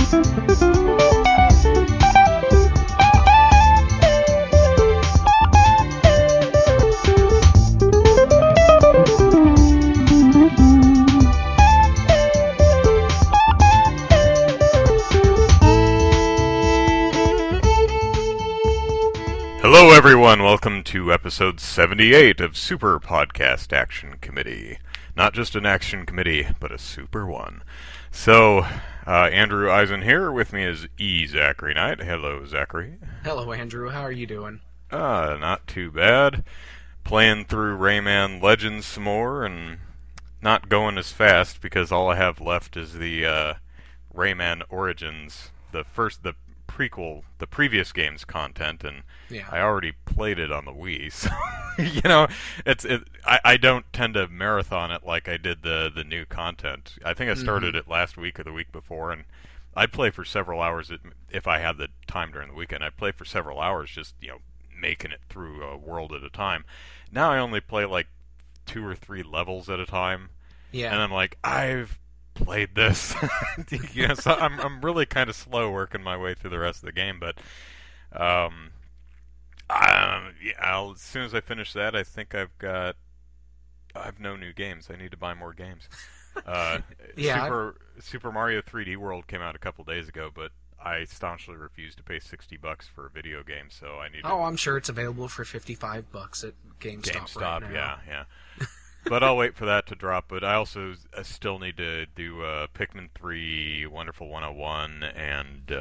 Hello everyone, welcome to episode 78 of Super Podcast Action Committee. Not just an action committee, but a super one. So, Andrew Eisen here, with me is Zachary Knight. Hello, Zachary. Hello, Andrew. How are you doing? Not too bad. Playing through Rayman Legends some more, and not going as fast, because all I have left is the Rayman Origins, the prequel, the previous game's content, and Yeah. I already played it on the Wii, so you know, I don't tend to marathon it like I did the new content. I think I started it last week or the week before, and I'd play for several hours if I had the time during the weekend. I'd play for several hours, just making it through a world at a time. Now I only play like 2 or 3 levels at a time, Yeah. and I'm like, I've played this. So I'm really kind of slow working my way through the rest of the game, but as soon as I finish that, I think I have no new games. I need to buy more games. Yeah, Super Mario 3D World came out a couple days ago, but I staunchly refuse to pay $60 for a video game, so I need to... Oh, I'm sure it's available for $55 at GameStop right now. Yeah. But I'll wait for that to drop. But I also still need to do Pikmin 3, Wonderful 101, and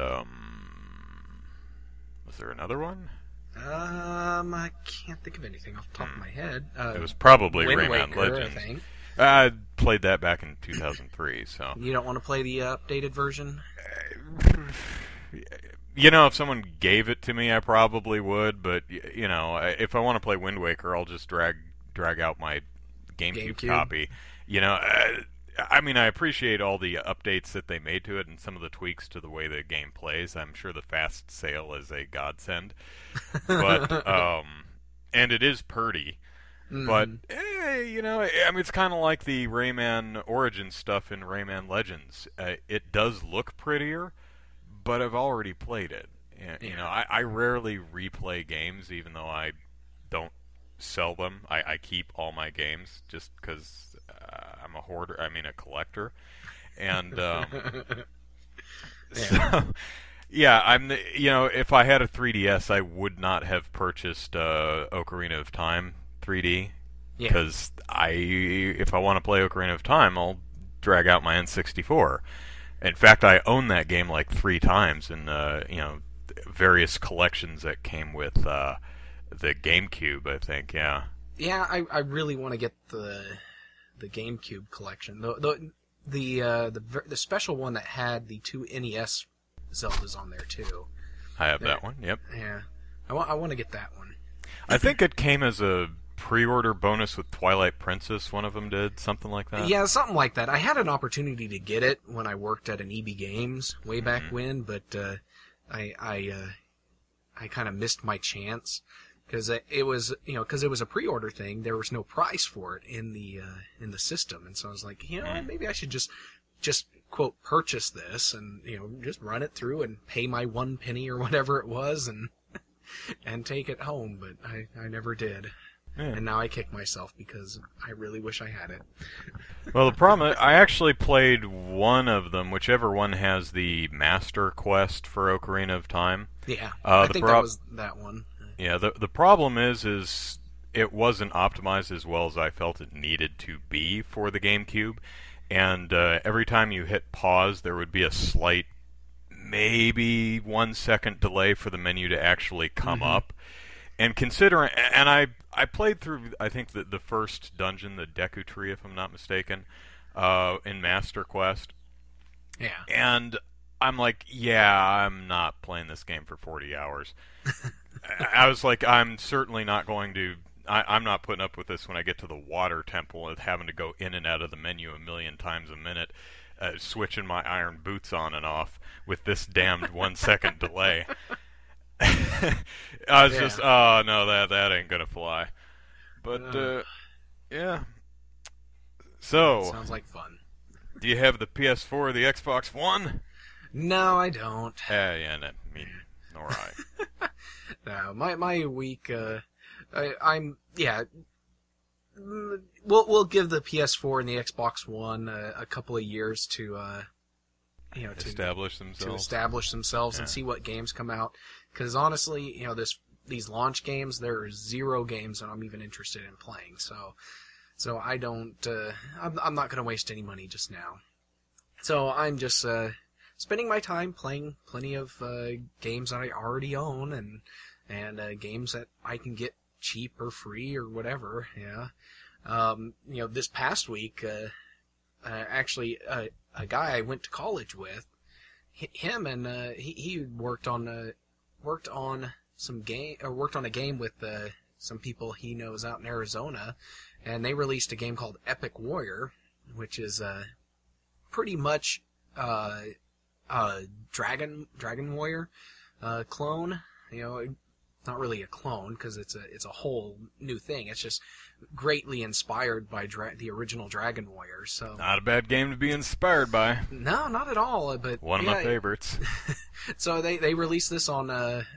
was there another one? I can't think of anything off the top of my head. It was probably Wind Rayman Waker, Legends. I think. I played that back in 2003, so... You don't want to play the updated version? If someone gave it to me, I probably would, but, if I want to play Wind Waker, I'll just drag out my GameCube copy. I appreciate all the updates that they made to it and some of the tweaks to the way the game plays. I'm sure the fast sale is a godsend. But, and it is pretty. But, it's kind of like the Rayman Origins stuff in Rayman Legends. It does look prettier, but I've already played it. I rarely replay games, even though I don't sell them. I keep all my games just because I'm a hoarder. A collector. And, if I had a 3DS, I would not have purchased Ocarina of Time 3D, because if I want to play Ocarina of Time, I'll drag out my N64. In fact, I own that game like 3 times in various collections that came with the GameCube, I think. Yeah. Yeah, I really want to get the GameCube collection. The special one that had the 2 NES Zeldas on there too. I have that one. Yep. Yeah, I want to get that one. I think it came as a pre-order bonus with Twilight Princess. One of them did something like that. Yeah, something like that. I had an opportunity to get it when I worked at an EB Games way back when, but I kind of missed my chance because it was a pre-order thing. There was no price for it in the system, and so I was like, maybe I should just quote purchase this and just run it through and pay my 1 penny or whatever it was and take it home. But I never did. Yeah. And now I kick myself because I really wish I had it. Well, the problem, I actually played one of them, whichever one has the Master Quest for Ocarina of Time. Yeah, I think that was that one. Yeah, the problem is it wasn't optimized as well as I felt it needed to be for the GameCube. And every time you hit pause, there would be a slight, maybe 1 second delay for the menu to actually come up. And considering, and I played through, I think, the first dungeon, the Deku Tree, if I'm not mistaken, in Master Quest. Yeah. And I'm like, I'm not playing this game for 40 hours. I was like, I'm certainly not going to... I'm not putting up with this when I get to the water temple and having to go in and out of the menu a million times a minute, switching my iron boots on and off with this damned 1 second delay. I was just, oh no, that ain't gonna fly. But yeah. So sounds like fun. Do you have the PS4 or the Xbox One? No, I don't. Yeah, no, me, nor I. No, my week, I'm we'll give the PS4 and the Xbox One a couple of years to establish themselves and see what games come out. Because honestly, these launch games, there are 0 games that I'm even interested in playing. So I don't. I'm not going to waste any money just now. So I'm just spending my time playing plenty of games that I already own and games that I can get cheap or free or whatever. Yeah. This past week, actually, a guy I went to college with, him and he worked on a game with some people he knows out in Arizona, and they released a game called Epic Warrior, which is pretty much Dragon Warrior clone. Not really a clone because it's a whole new thing. It's just greatly inspired by the original Dragon Warrior. So not a bad game to be inspired by. No, not at all. But one of my favorites. So they released this on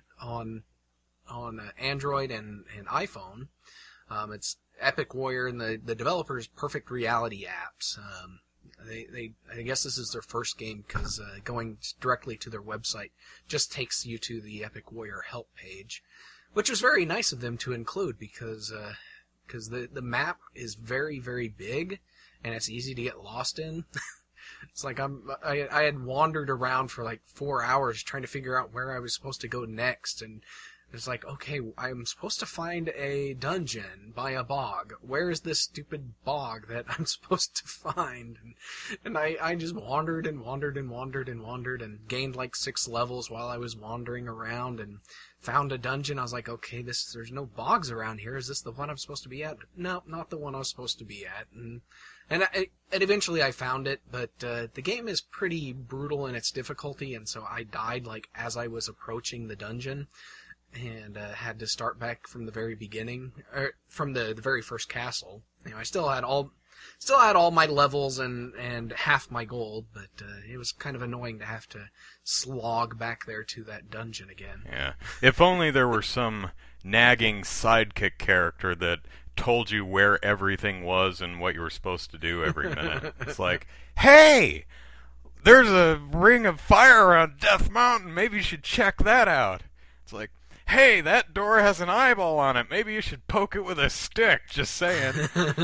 Android and iPhone. It's Epic Warrior, and the developers Perfect Reality Apps. I guess this is their first game because going directly to their website just takes you to the Epic Warrior help page, which was very nice of them to include because the map is very, very big and it's easy to get lost in. It's like I had wandered around for like 4 hours trying to figure out where I was supposed to go next, and it's like, okay, I'm supposed to find a dungeon by a bog. Where is this stupid bog that I'm supposed to find? And I just wandered and wandered and wandered and wandered and gained like 6 levels while I was wandering around and found a dungeon. I was like, okay, there's no bogs around here. Is this the one I'm supposed to be at? No, not the one I was supposed to be at. And eventually I found it, but the game is pretty brutal in its difficulty, and so I died like as I was approaching the dungeon. And had to start back from the very beginning, or from the very first castle. I still had all my levels and half my gold, but it was kind of annoying to have to slog back there to that dungeon again. Yeah. If only there were some nagging sidekick character that told you where everything was and what you were supposed to do every minute. It's like, hey, there's a ring of fire on Death Mountain. Maybe you should check that out. It's like, hey, that door has an eyeball on it. Maybe you should poke it with a stick. Just saying.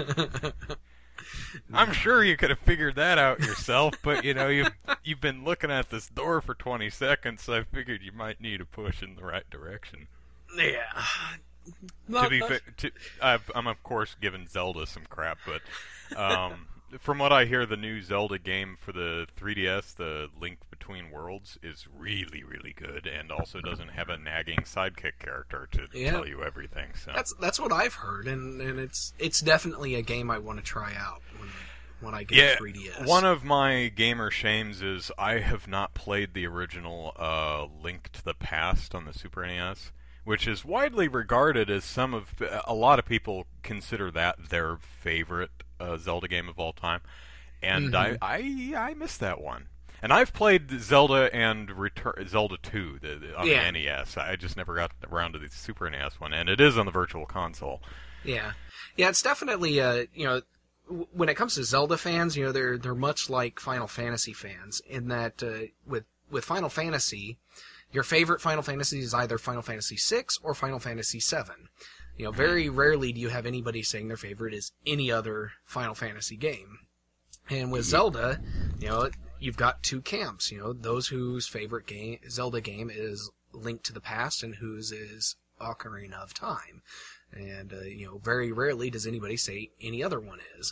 I'm sure you could have figured that out yourself, but you've been looking at this door for 20 seconds, so I figured you might need a push in the right direction. Yeah. To be fair, I'm of course giving Zelda some crap, but from what I hear, the new Zelda game for the 3DS, the Link Between Worlds, is really, really good, and also doesn't have a nagging sidekick character to tell you everything. So that's what I've heard, and it's definitely a game I want to try out when I get a 3DS. One of my gamer shames is I have not played the original Link to the Past on the Super NES, which is widely regarded as a lot of people consider that their favorite Zelda game of all time, and I missed that one. And I've played Zelda and Zelda 2 on the NES. I just never got around to the Super NES one, and it is on the Virtual Console. Yeah, it's definitely when it comes to Zelda fans, they're much like Final Fantasy fans in that with Final Fantasy, your favorite Final Fantasy is either Final Fantasy VI or Final Fantasy VII. Very rarely do you have anybody saying their favorite is any other Final Fantasy game. And with Zelda, you've got 2 camps. Those whose favorite Zelda game is Link to the Past and whose is Ocarina of Time. And, very rarely does anybody say any other one is.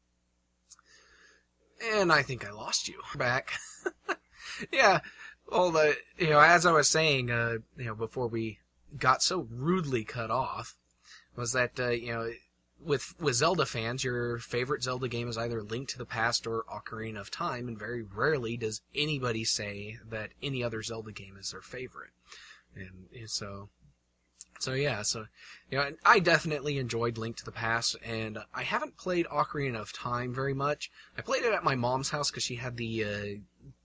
And I think I lost you. Back. Yeah. Well, as I was saying, before we got so rudely cut off, was that, with Zelda fans, your favorite Zelda game is either Link to the Past or Ocarina of Time, and very rarely does anybody say that any other Zelda game is their favorite. And so I definitely enjoyed Link to the Past, and I haven't played Ocarina of Time very much. I played it at my mom's house because she had the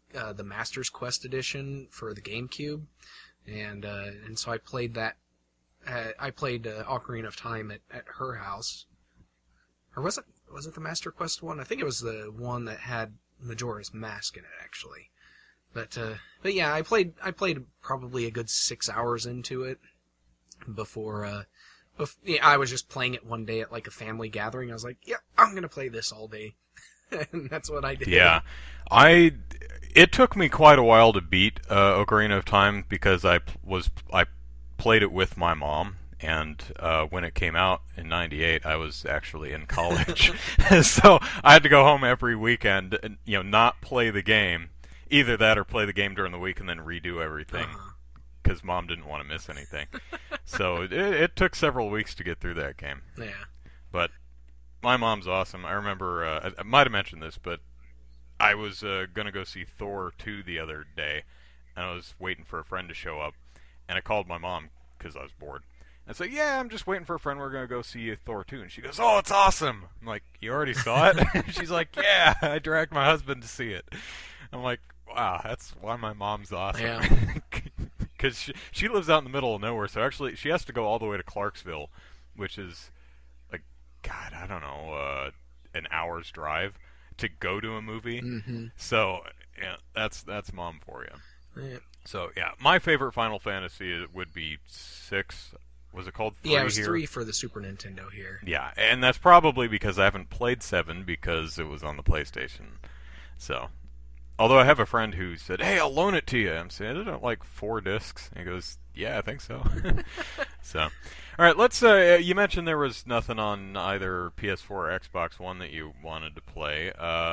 the Master's Quest edition for the GameCube, and so I played that. I played Ocarina of Time at her house, or was it the Master Quest one? I think it was the one that had Majora's Mask in it, actually. But yeah, I played probably a good 6 hours into it before yeah, I was just playing it one day at like a family gathering. I was like, yeah, I'm gonna play this all day, and that's what I did. Yeah, it took me quite a while to beat Ocarina of Time because I played it with my mom, and when it came out in '98, I was actually in college, so I had to go home every weekend and not play the game, either that or play the game during the week and then redo everything because Mom didn't want to miss anything. So it took several weeks to get through that game. Yeah, but my mom's awesome. I remember I might have mentioned this, but I was gonna go see Thor 2 the other day, and I was waiting for a friend to show up. And I called my mom because I was bored. I said, yeah, I'm just waiting for a friend. We're going to go see Thor 2. And she goes, oh, it's awesome. I'm like, you already saw it? She's like, yeah, I dragged my husband to see it. I'm like, wow, that's why my mom's awesome. Yeah. Because she lives out in the middle of nowhere. So actually, she has to go all the way to Clarksville, which is, like, God, I don't know, an hour's drive to go to a movie. Mm-hmm. So, yeah, that's Mom for you. Yeah. So, yeah, my favorite Final Fantasy would be 6. Was it called 3 Yeah, it was here? 3 for the Super Nintendo here. Yeah, and that's probably because I haven't played 7 because it was on the PlayStation. So, although I have a friend who said, hey, I'll loan it to you. I'm saying, isn't it like 4 discs? And he goes, yeah, I think so. So, all right, let's, you mentioned there was nothing on either PS4 or Xbox One that you wanted to play.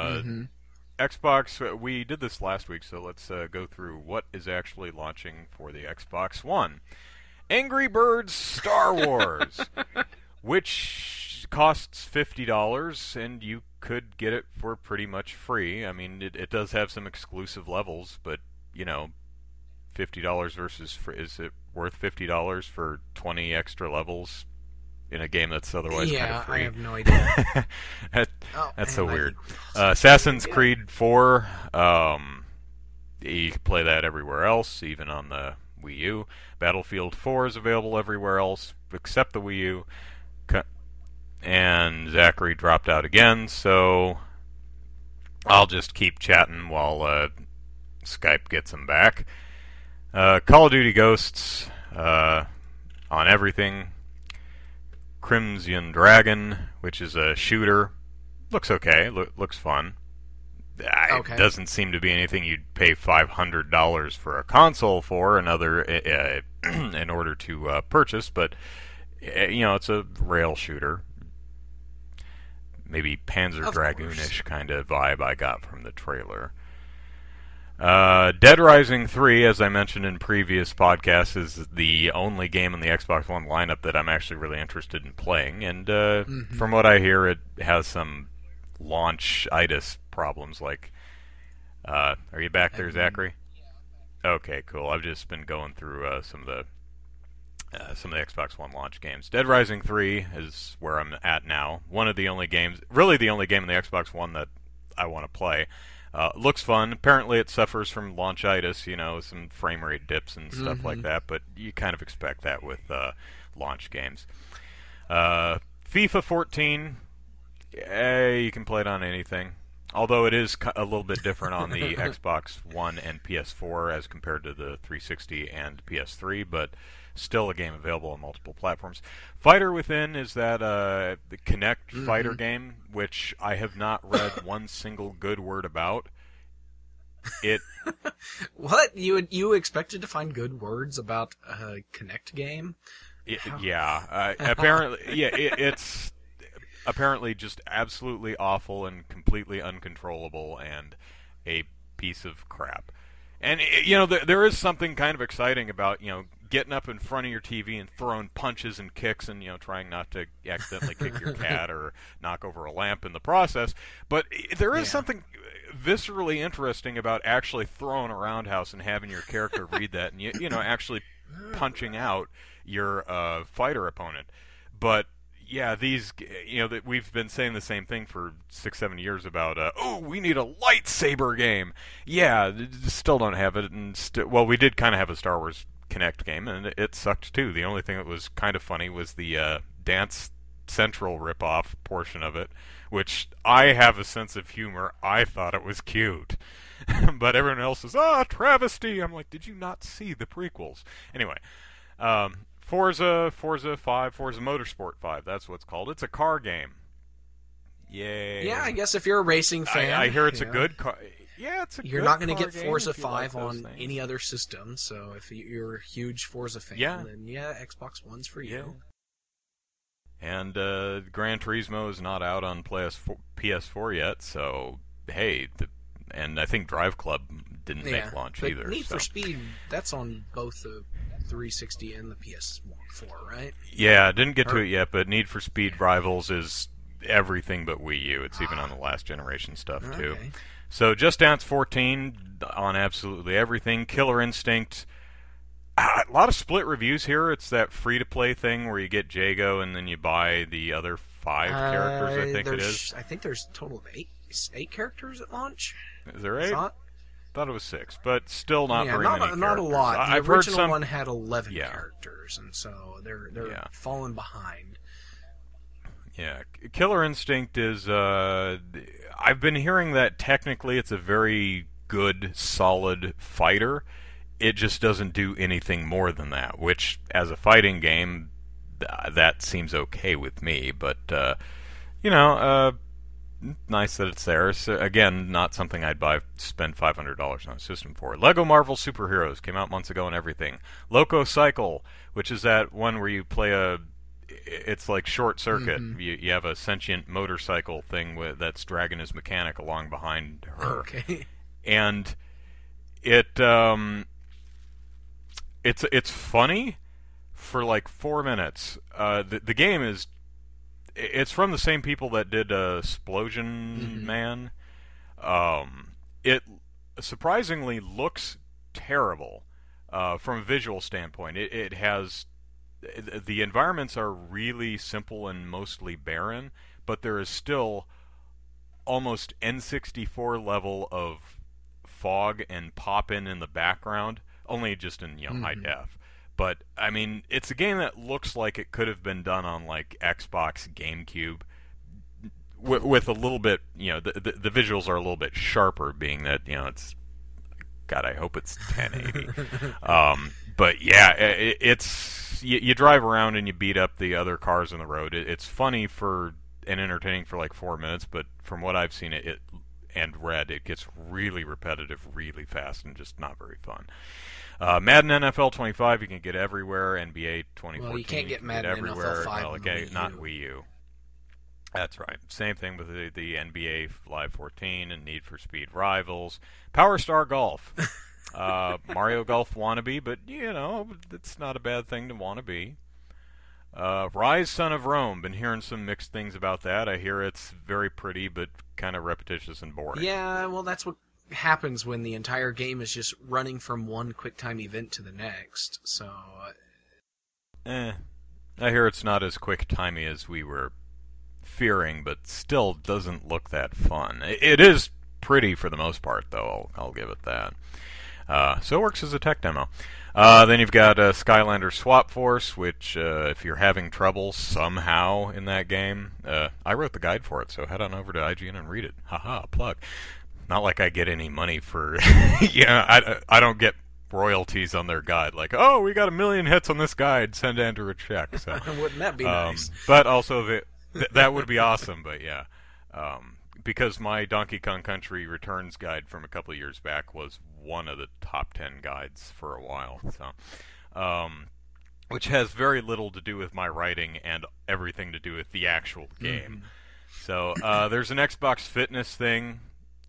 Xbox, we did this last week, so let's go through what is actually launching for the Xbox One. Angry Birds Star Wars, which costs $50, and you could get it for pretty much free. I mean, it does have some exclusive levels, but, $50 versus, is it worth $50 for 20 extra levels in a game that's otherwise kind of free? Yeah, I have no idea. That's so weird. Assassin's Creed 4, you can play that everywhere else, even on the Wii U. Battlefield 4 is available everywhere else except the Wii U. And Zachary dropped out again, so I'll just keep chatting while Skype gets him back. Call of Duty Ghosts on everything. Crimson Dragon, which is a shooter, looks okay. Looks fun. It doesn't seem to be anything you'd pay $500 for a console for in order to purchase, but it's a rail shooter. Maybe Panzer Dragoonish kind of vibe I got from the trailer. Dead Rising 3, as I mentioned in previous podcasts, is the only game in the Xbox One lineup that I'm actually really interested in playing. And from what I hear, it has some launch-itis problems. Like, are you back there, Zachary? Okay, cool. I've just been going through some of the Xbox One launch games. Dead Rising 3 is where I'm at now. One of the only games, really the only game in the Xbox One that I want to play. Looks fun. Apparently it suffers from launchitis, some frame rate dips and stuff like that, but you kind of expect that with launch games. FIFA 14, you can play it on anything. Although it is a little bit different on the Xbox One and PS4 as compared to the 360 and PS3, but still a game available on multiple platforms. Fighter Within is that the Kinect fighter game, which I have not read one single good word about. It. What? You expected to find good words about a Kinect game? Apparently, it's apparently just absolutely awful and completely uncontrollable and a piece of crap. And there is something kind of exciting about getting up in front of your TV and throwing punches and kicks and trying not to accidentally kick your cat or knock over a lamp in the process. But there is something viscerally interesting about actually throwing a roundhouse and having your character read that and actually punching out your fighter opponent. But Yeah, these, that we've been saying the same thing for 6-7 years about, we need a lightsaber game. Yeah, still don't have it, and well, we did kind of have a Star Wars Kinect game, and it sucked too. The only thing that was kind of funny was the Dance Central ripoff portion of it, which I have a sense of humor. I thought it was cute. But everyone else is, travesty! I'm like, did you not see the prequels? Anyway, Forza 5, Forza Motorsport 5, that's what it's called. It's a car game. Yay. Yeah, I guess if you're a racing fan. I hear it's a good car. Yeah, it's a You're good not going to car get game Forza if you 5 like those on things. any other system, so if you're a huge Forza fan, then Xbox One's for you. And Gran Turismo is not out on PS4 yet, so hey, and I think Drive Club didn't make launch but either. Need for Speed, that's on both the 360 and the PS4, right? Yeah, didn't get to it yet, but Need for Speed Rivals is everything but Wii U. It's even on the last generation stuff too. Okay. So Just Dance 14 on absolutely everything. Killer Instinct. A lot of split reviews here. It's that free-to-play thing where you get Jago and then you buy the other 5 characters, I think it is. I think there's a total of 8 characters at launch. Is there 8? Thought it was 6, but still not very many characters. Not a lot. The I've original heard some... one had 11 characters, and so they're falling behind. Yeah, Killer Instinct is... I've been hearing that technically it's a very good, solid fighter. It just doesn't do anything more than that, which, as a fighting game, that seems okay with me. But, nice that it's there. So, again, not something I'd spend $500 on a system for. Lego Marvel Superheroes came out months ago and everything. Loco Cycle, which is that one where you play it's like Short Circuit. Mm-hmm. You have a sentient motorcycle thing that's dragging his mechanic along behind her. Okay. And it's funny for like 4 minutes. The game it's from the same people that did Splosion Man. It surprisingly looks terrible from a visual standpoint. It has the environments are really simple and mostly barren, but there is still almost N64 level of fog and pop-in the background, only just in high def. But I mean, it's a game that looks like it could have been done on like Xbox, GameCube, with a little bit, the visuals are a little bit sharper, being that it's. God, I hope it's 1080. But yeah, it's you drive around and you beat up the other cars on the road. It's funny and entertaining for like 4 minutes, but from what I've seen and read, it gets really repetitive really fast and just not very fun. Madden NFL 25 you can get everywhere. NBA 2014 well, you can't get Madden everywhere. NFL 5 well, okay, not Wii U. That's right. Same thing with the NBA Live 14 and Need for Speed Rivals. Power Star Golf. Mario Golf wannabe, but it's not a bad thing to want to be. Rise Son of Rome. Been hearing some mixed things about that. I hear it's very pretty, but kind of repetitious and boring. Yeah, well, that's what happens when the entire game is just running from one QuickTime event to the next. So, I hear it's not as quick-timey as we were fearing, but still doesn't look that fun. It is pretty for the most part, though. I'll give it that. So it works as a tech demo. Then you've got Skylander Swap Force, which if you're having trouble somehow in that game, I wrote the guide for it, so head on over to IGN and read it. Haha, plug. Not like I get any money for... I don't get royalties on their guide. Like, oh, we got 1 million hits on this guide, send Andrew a check. So, wouldn't that be nice? But also, that would be awesome, but yeah. Because my Donkey Kong Country Returns guide from a couple of years back was one of the top 10 guides for a while. So, which has very little to do with my writing and everything to do with the actual game. So there's an Xbox Fitness thing.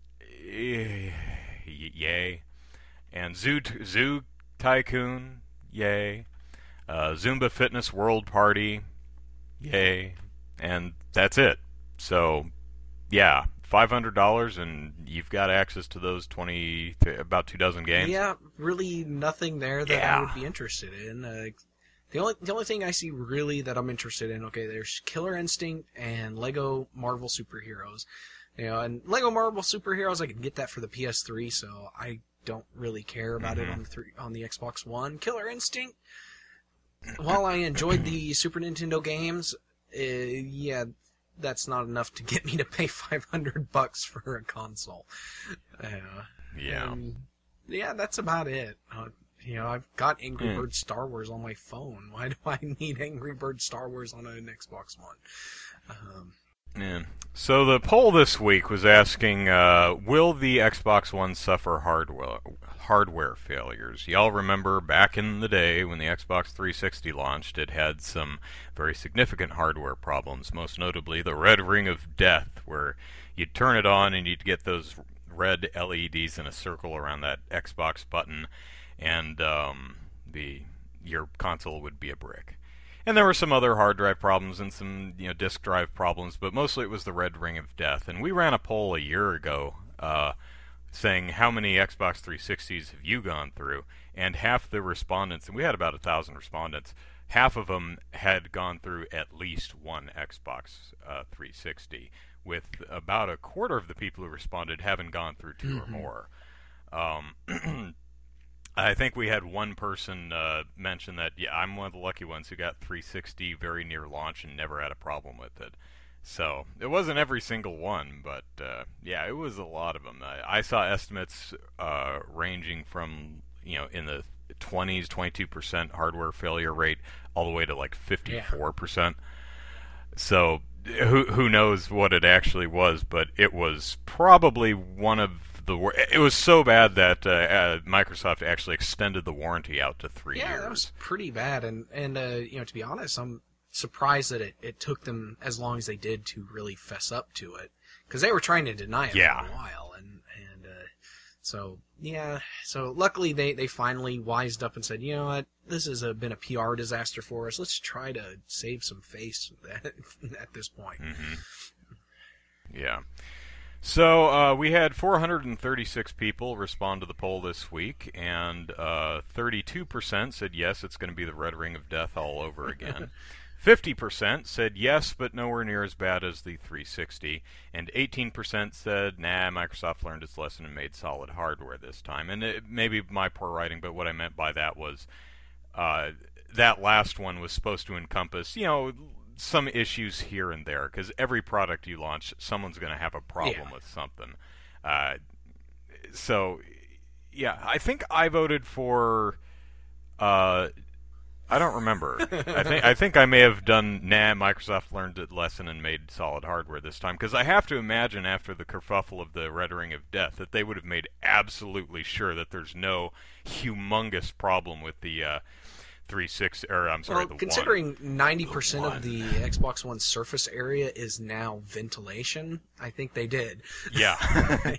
Yay. And Zoo Tycoon. Yay. Zumba Fitness World Party. Yay. And that's it. So, yeah, $500 and you've got access to those about 24 games. Yeah, really nothing there that I would be interested in. The only thing I see really that I'm interested in, okay, there's Killer Instinct and Lego Marvel Superheroes. And Lego Marvel Superheroes, I can get that for the PS3, so I don't really care about it on the Xbox One. Killer Instinct, while I enjoyed the Super Nintendo games, that's not enough to get me to pay $500 for a console. Yeah, that's about it. I've got Angry Birds Star Wars on my phone. Why do I need Angry Birds Star Wars on an Xbox One? So the poll this week was asking, will the Xbox One suffer hardware failures? Y'all remember back in the day when the Xbox 360 launched, it had some very significant hardware problems, most notably the red ring of death, where you'd turn it on and you'd get those red LEDs in a circle around that Xbox button, and your console would be a brick. And there were some other hard drive problems and some disk drive problems, but mostly it was the red ring of death. And we ran a poll a year ago saying, how many Xbox 360s have you gone through? And half the respondents, and we had about 1,000 respondents, half of them had gone through at least one Xbox 360, with about a quarter of the people who responded having gone through two or more. I think we had one person mention that, I'm one of the lucky ones who got 360 very near launch and never had a problem with it. So it wasn't every single one, but it was a lot of them. I saw estimates ranging from, in the 20s, 22% hardware failure rate, all the way to like 54%. Yeah. So who knows what it actually was, but it was probably one of it was so bad that Microsoft actually extended the warranty out to 3 years. Yeah, that was pretty bad. And to be honest, I'm surprised that it took them as long as they did to really fess up to it, because they were trying to deny it for a while. So luckily they finally wised up and said, you know what, this has been a PR disaster for us. Let's try to save some face at this point. Yeah. So we had 436 people respond to the poll this week, and 32% said yes, it's going to be the red ring of death all over again. 50% said yes, but nowhere near as bad as the 360, and 18% said, nah, Microsoft learned its lesson and made solid hardware this time. And it may be my poor writing, but what I meant by that was that last one was supposed to encompass, some issues here and there, because every product you launch, someone's going to have a problem with something. I think I voted for. I don't remember. I think I may have done. Nah, Microsoft learned its lesson and made solid hardware this time, because I have to imagine after the kerfuffle of the red ring of death that they would have made absolutely sure that there's no humongous problem with the. 360, or I'm sorry, the considering 90% of the Xbox One surface area is now ventilation, I think they did. Yeah.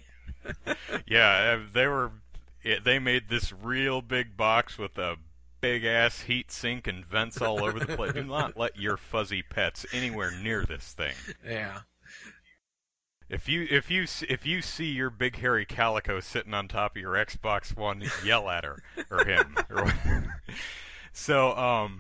They made this real big box with a big ass heat sink and vents all over the place. Do not let your fuzzy pets anywhere near this thing. Yeah. If you see your big hairy calico sitting on top of your Xbox One, yell at her or him or whatever. So,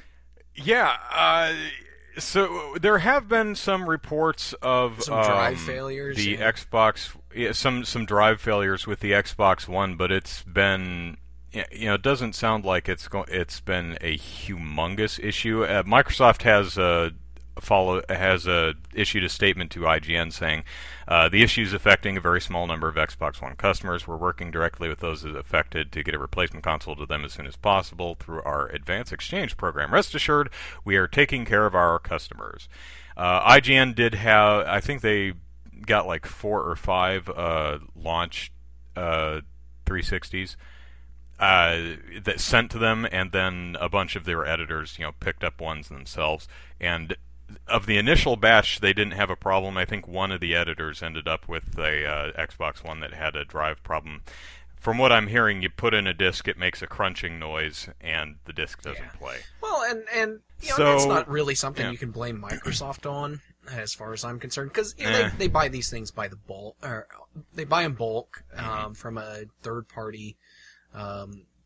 so there have been some reports of some drive failures. The Xbox, some drive failures with the Xbox One, but it's been, it doesn't sound like it's been a humongous issue. Microsoft has issued a statement to IGN saying the issue is affecting a very small number of Xbox One customers. We're working directly with those affected to get a replacement console to them as soon as possible through our Advance Exchange program. Rest assured, we are taking care of our customers. IGN did have, I think they got like 4 or 5 launch 360s that sent to them, and then a bunch of their editors, picked up ones themselves. And of the initial batch, they didn't have a problem. I think one of the editors ended up with a Xbox One that had a drive problem. From what I'm hearing, you put in a disc, it makes a crunching noise, and the disc doesn't play. Well, and that's not really something you can blame Microsoft on, as far as I'm concerned, because they buy these things by the bulk, or they buy in bulk from a third party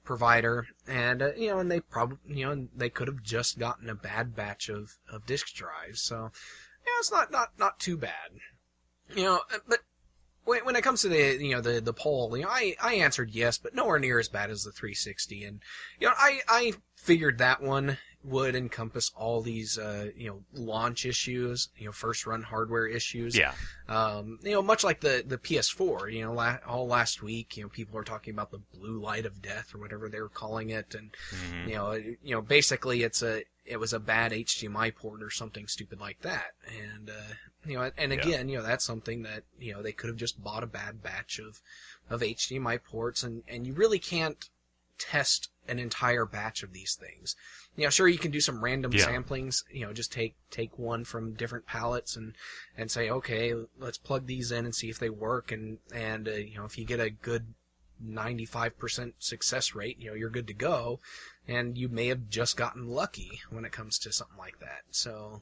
provider, and and they probably they could have just gotten a bad batch of disk drives. So it's not too bad. But when it comes to the poll, I answered yes, but nowhere near as bad as the 360. And I figured that one would encompass all these launch issues, first run hardware issues. Yeah. Much like the PS4. All last week, people were talking about the blue light of death or whatever they were calling it, and basically it was a bad HDMI port or something stupid like that. And and again, that's something that they could have just bought a bad batch of HDMI ports, and you really can't test an entire batch of these things. Sure, you can do some random samplings, just take one from different palettes and say, okay, let's plug these in and see if they work, and if you get a good 95% success rate, you're good to go, and you may have just gotten lucky when it comes to something like that. So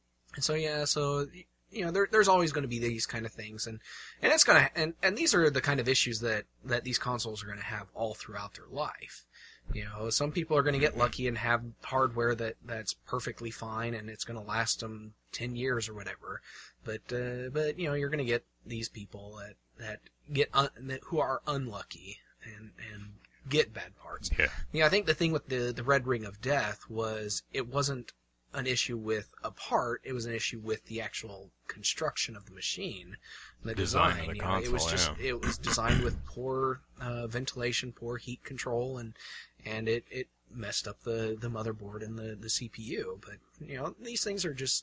there's always going to be these kind of things, and it's gonna, and these are the kind of issues that these consoles are going to have all throughout their life. Some people are going to get lucky and have hardware that's perfectly fine and it's going to last them 10 years or whatever. But you're going to get these people that who are unlucky and get bad parts. Yeah. I think the thing with the Red Ring of Death was it wasn't an issue with a part, it was an issue with the actual construction of the machine, the design. Of the console, it was designed with poor ventilation, poor heat control, and it messed up the motherboard and the CPU. But these things are just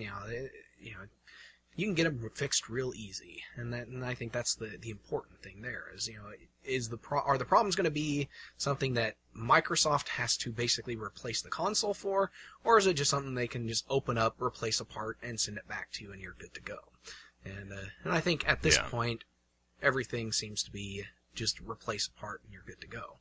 you can get them fixed real easy, and I think that's the important thing there is are the problems going to be something that Microsoft has to basically replace the console for, or is it just something they can just open up, replace a part, and send it back to you, and you're good to go? And I think at this point, everything seems to be just replace a part and you're good to go.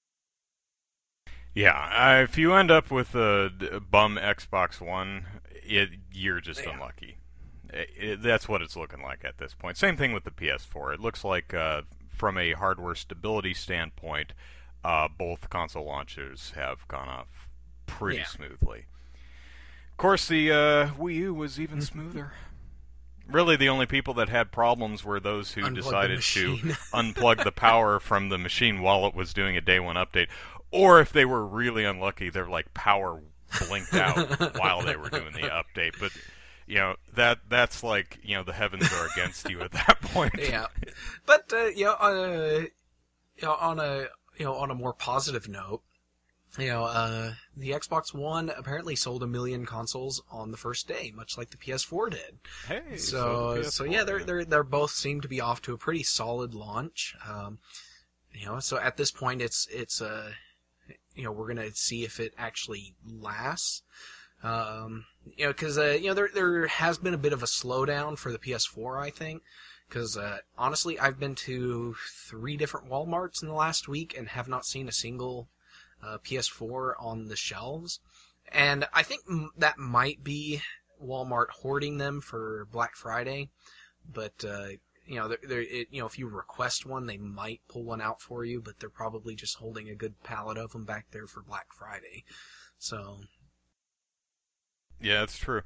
Yeah, if you end up with a bum Xbox One, you're just unlucky. That's what it's looking like at this point. Same thing with the PS4. It looks like, from a hardware stability standpoint, both console launches have gone off pretty smoothly. Of course, the Wii U was even smoother. Really, the only people that had problems were those who decided to unplug the power from the machine while it was doing a day one update. Or if they were really unlucky, their power blinked out while they were doing the update. But that's like the heavens are against you at that point. Yeah, but on a more positive note, the Xbox One apparently sold 1 million consoles on the first day, much like the PS4 did. Hey, so yeah, they're both seem to be off to a pretty solid launch. So at this point, it's we're gonna see if it actually lasts. Because there has been a bit of a slowdown for the PS4, I think. Because honestly, I've been to 3 different Walmarts in the last week and have not seen a single PS4 on the shelves. And I think that might be Walmart hoarding them for Black Friday. But if you request one, they might pull one out for you. But they're probably just holding a good pallet of them back there for Black Friday. So. Yeah, that's true.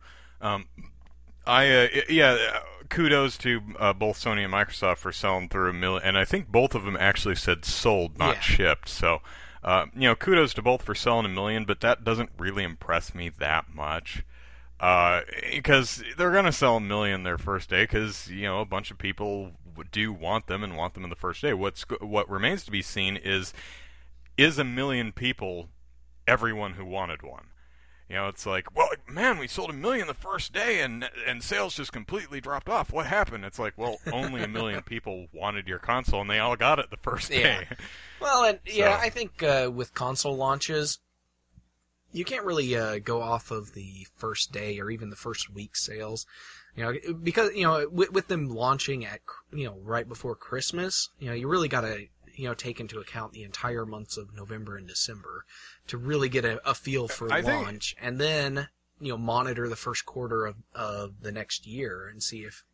Kudos to both Sony and Microsoft for selling through 1 million, and I think both of them actually said sold, not shipped. So, kudos to both for selling 1 million, but that doesn't really impress me that much. Because they're going to sell 1 million their first day, because a bunch of people do want them and want them in the first day. What remains to be seen is 1 million people everyone who wanted one? It's like, well, man, we sold 1 million the first day, and sales just completely dropped off. What happened? It's like, well, only 1 million people wanted your console, and they all got it the first day. Well, and I think with console launches, you can't really go off of the first day or even the first week sales, because with them launching at right before Christmas, you really got to take into account the entire months of November and December to really get a feel for launch, and then monitor the first quarter of the next year and see if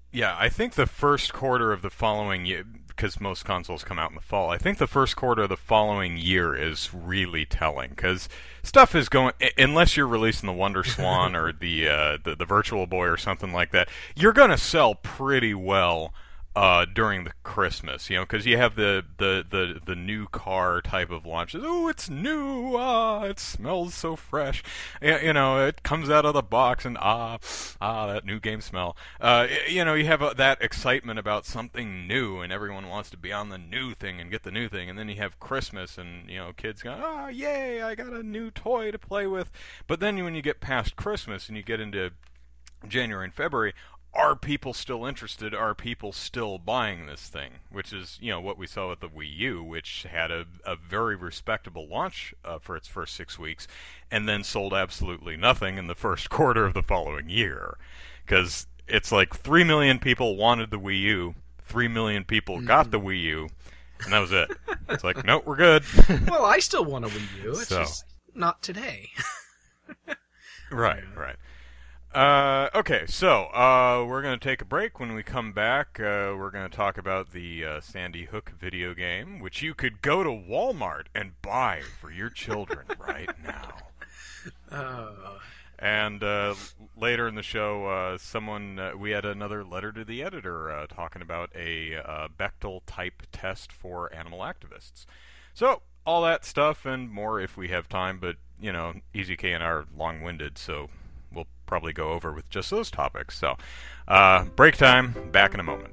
Yeah, I think the first quarter of the following year, because most consoles come out in the fall, I think the first quarter of the following year is really telling, because stuff is going, unless you're releasing the Wonder Swan or the Virtual Boy or something like that, you're going to sell pretty well during the Christmas, because you have the new car type of launches. Oh, it's new! It smells so fresh. It comes out of the box and that new game smell. You have that excitement about something new, and everyone wants to be on the new thing and get the new thing. And then you have Christmas, and kids go, yay! I got a new toy to play with. But then when you get past Christmas and you get into January and February, are people still interested? Are people still buying this thing? Which is, what we saw with the Wii U, which had a very respectable launch for its first 6 weeks, and then sold absolutely nothing in the first quarter of the following year. Because it's like 3 million people wanted the Wii U, 3 million people got the Wii U, and that was it. It's like, nope, we're good. Well, I still want a Wii U. It's just not today. Right. Okay, so we're going to take a break. When we come back, we're going to talk about the Sandy Hook video game, which you could go to Walmart and buy for your children right now. And later in the show, we had another letter to the editor talking about a Bechtel type test for animal activists. So all that stuff and more if we have time, but EZK and I are long-winded, so we'll probably go over with just those topics. So, break time, back in a moment.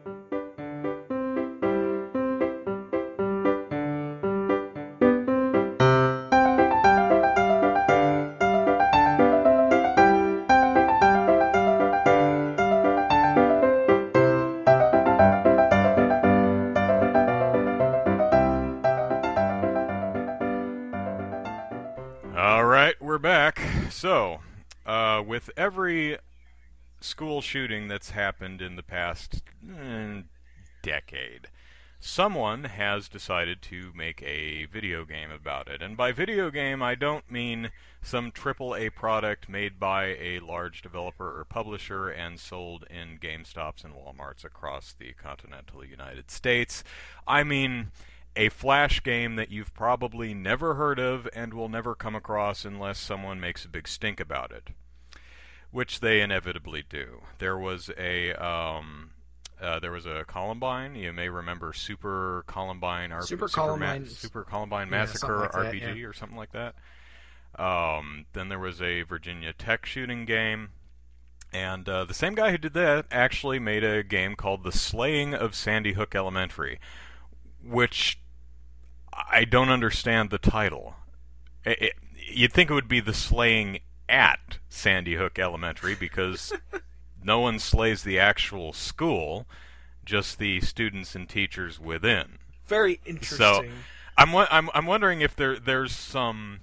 All right, we're back. So, with every school shooting that's happened in the past decade, someone has decided to make a video game about it. And by video game, I don't mean some AAA product made by a large developer or publisher and sold in GameStops and Walmarts across the continental United States. I mean a Flash game that you've probably never heard of and will never come across unless someone makes a big stink about it, which they inevitably do. There was a Columbine. You may remember Super Columbine Super Columbine Massacre like RPG or something like that. Then there was a Virginia Tech shooting game. And the same guy who did that actually made a game called The Slaying of Sandy Hook Elementary, which I don't understand the title. You'd think it would be The Slaying at Sandy Hook Elementary, because no one slays the actual school, just the students and teachers within. Very interesting. So I'm wondering if there's some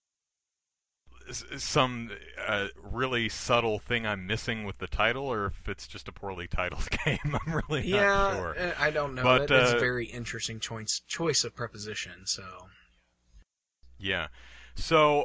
really subtle thing I'm missing with the title, or if it's just a poorly titled game. I'm really not sure. I don't know. But it's a very interesting choice of preposition. So yeah. So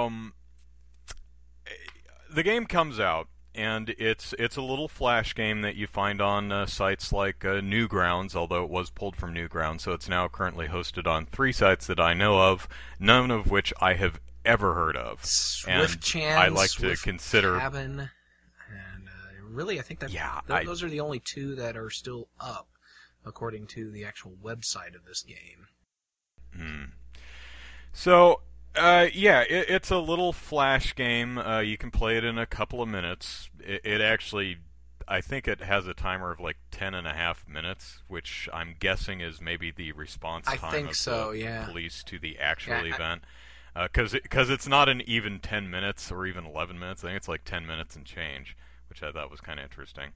the game comes out, and it's a little Flash game that you find on sites like Newgrounds, although it was pulled from Newgrounds, so it's now currently hosted on 3 sites that I know of, none of which I have ever heard of. SwiftChan, I like to consider Cabin, and really, I think that those are the only 2 that are still up, according to the actual website of this game. So, it's a little Flash game. You can play it in a couple of minutes. It actually, I think it has a timer of like 10.5 minutes, which I'm guessing is maybe the response time of the police to the actual event. Because it's not an even 10 minutes or even 11 minutes. I think it's like 10 minutes and change, which I thought was kind of interesting.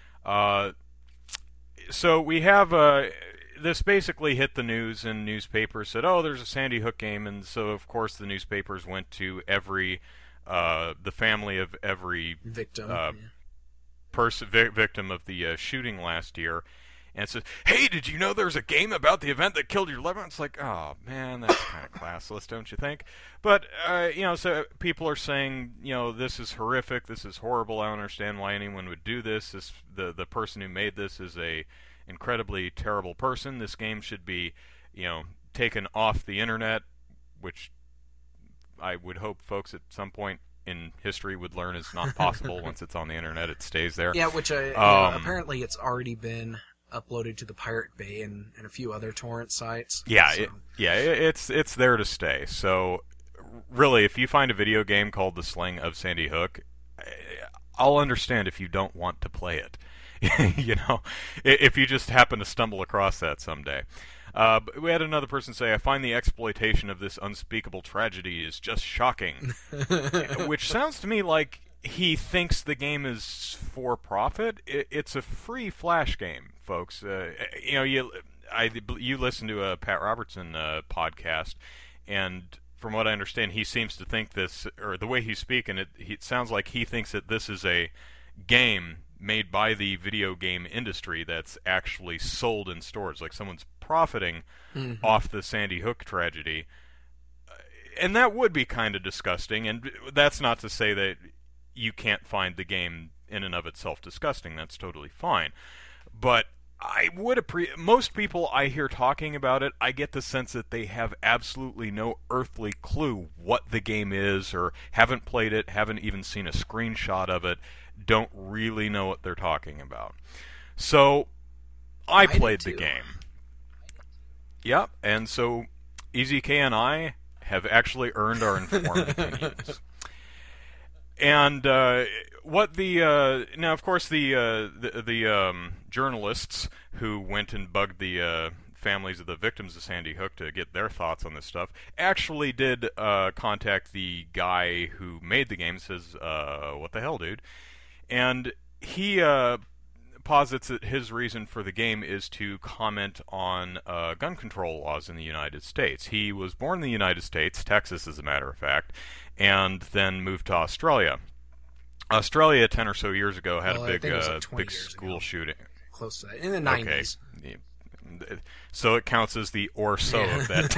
So we have this basically hit the news, and newspapers said, "Oh, there's a Sandy Hook game," and so of course the newspapers went to the family of every victim, victim of the shooting last year, and it says, "Hey, did you know there's a game about the event that killed your loved one?" It's like, oh man, that's kind of classless, don't you think? But so people are saying, this is horrific, this is horrible. I don't understand why anyone would do this. The person who made this is a incredibly terrible person. This game should be, taken off the internet, which I would hope folks at some point in history would learn is not possible. Once it's on the internet, it stays there. Yeah, which apparently it's already been uploaded to the Pirate Bay and a few other torrent sites. Yeah, so. It's there to stay. So really, if you find a video game called The Slaying of Sandy Hook, I'll understand if you don't want to play it. If you just happen to stumble across that someday. But we had another person say, "I find the exploitation of this unspeakable tragedy is just shocking," which sounds to me like he thinks the game is for profit. It's a free Flash game, folks. You listen to a Pat Robertson podcast, and from what I understand, he seems to think this, or the way he's speaking, it sounds like he thinks that this is a game made by the video game industry that's actually sold in stores, like someone's profiting off the Sandy Hook tragedy. And that would be kind of disgusting, and that's not to say that you can't find the game in and of itself disgusting. That's totally fine. But I would most people I hear talking about it, I get the sense that they have absolutely no earthly clue what the game is, or haven't played it, haven't even seen a screenshot of it, don't really know what they're talking about. So I played the game. Yep, and so EZK and I have actually earned our informed opinions. And what now, of course, the journalists who went and bugged the families of the victims of Sandy Hook to get their thoughts on this stuff actually did contact the guy who made the game. Says, "What the hell, dude?" And he posits that his reason for the game is to comment on gun control laws in the United States. He was born in the United States, Texas as a matter of fact, and then moved to Australia. Australia 10 or so years ago had a big school shooting. Close to that. In the 90s. Okay. So it counts as the or so of that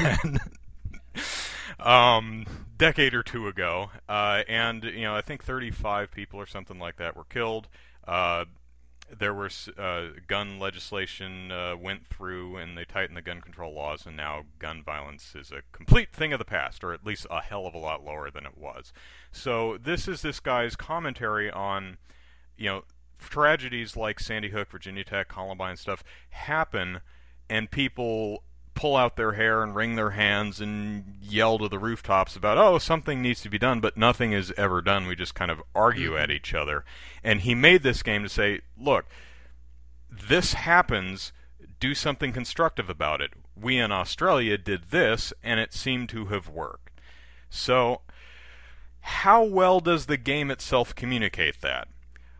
10. Decade or two ago. And, I think 35 people or something like that were killed. There was gun legislation went through, and they tightened the gun control laws, and now gun violence is a complete thing of the past, or at least a hell of a lot lower than it was. So this is this guy's commentary on, tragedies like Sandy Hook, Virginia Tech, Columbine stuff happen, and people pull out their hair and wring their hands and yell to the rooftops about, oh, something needs to be done, but nothing is ever done. We just kind of argue at each other. And he made this game to say, look, this happens, do something constructive about it. We in Australia did this, and it seemed to have worked. So, how well does the game itself communicate that?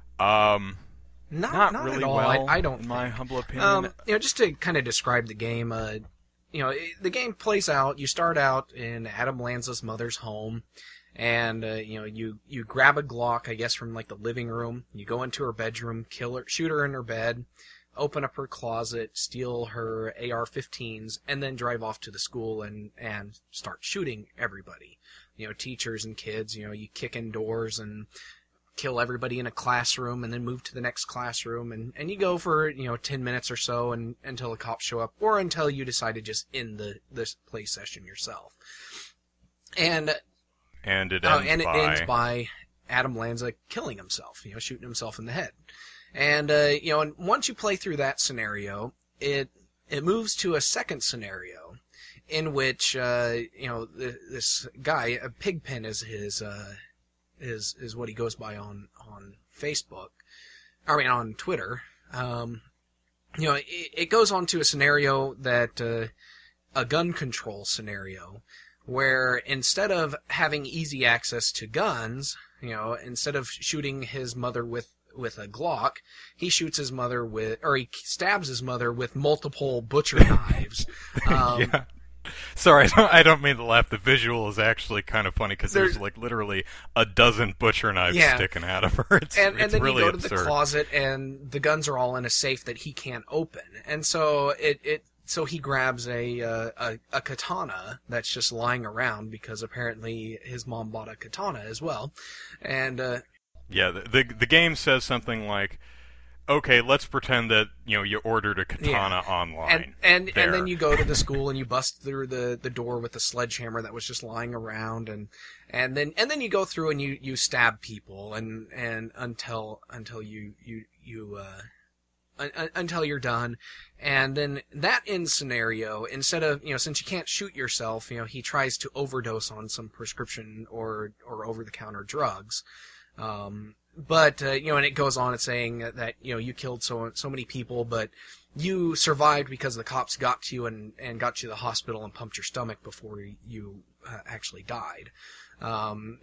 Not really at all. well, I don't in my humble opinion. Just to kind of describe the game, the game plays out. You start out in Adam Lanza's mother's home, and you grab a Glock, I guess, from like the living room. You go into her bedroom, shoot her in her bed, open up her closet, steal her AR-15s, and then drive off to the school and start shooting everybody. Teachers and kids. You kick in doors and kill everybody in a classroom, and then move to the next classroom, and you go for 10 minutes or so until the cops show up, or until you decide to just end the play session yourself. And it ends by Adam Lanza killing himself, shooting himself in the head. And and once you play through that scenario, it moves to a second scenario in which this guy, Pigpen is his is what he goes by on Facebook. On Twitter. It goes on to a scenario that a gun control scenario, where instead of having easy access to guns, instead of shooting his mother with a Glock, he shoots his mother he stabs his mother with multiple butcher knives. Yeah. Sorry, I don't mean to laugh. The visual is actually kind of funny because there's like literally a dozen butcher knives sticking out of her. It's and then really you go absurd. to the closet, and the guns are all in a safe that he can't open. And so so he grabs a katana that's just lying around because apparently his mom bought a katana as well. And yeah, the game says something like, okay, let's pretend that you ordered a katana online. And then you go to the school and you bust through the door with the sledgehammer that was just lying around, and then you go through and you stab people and until you're done. And then that end scenario, instead of, since you can't shoot yourself, he tries to overdose on some prescription or over-the-counter drugs. But and it goes on, it's saying that, you killed so many people, but you survived because the cops got to you and got you to the hospital and pumped your stomach before you actually died. And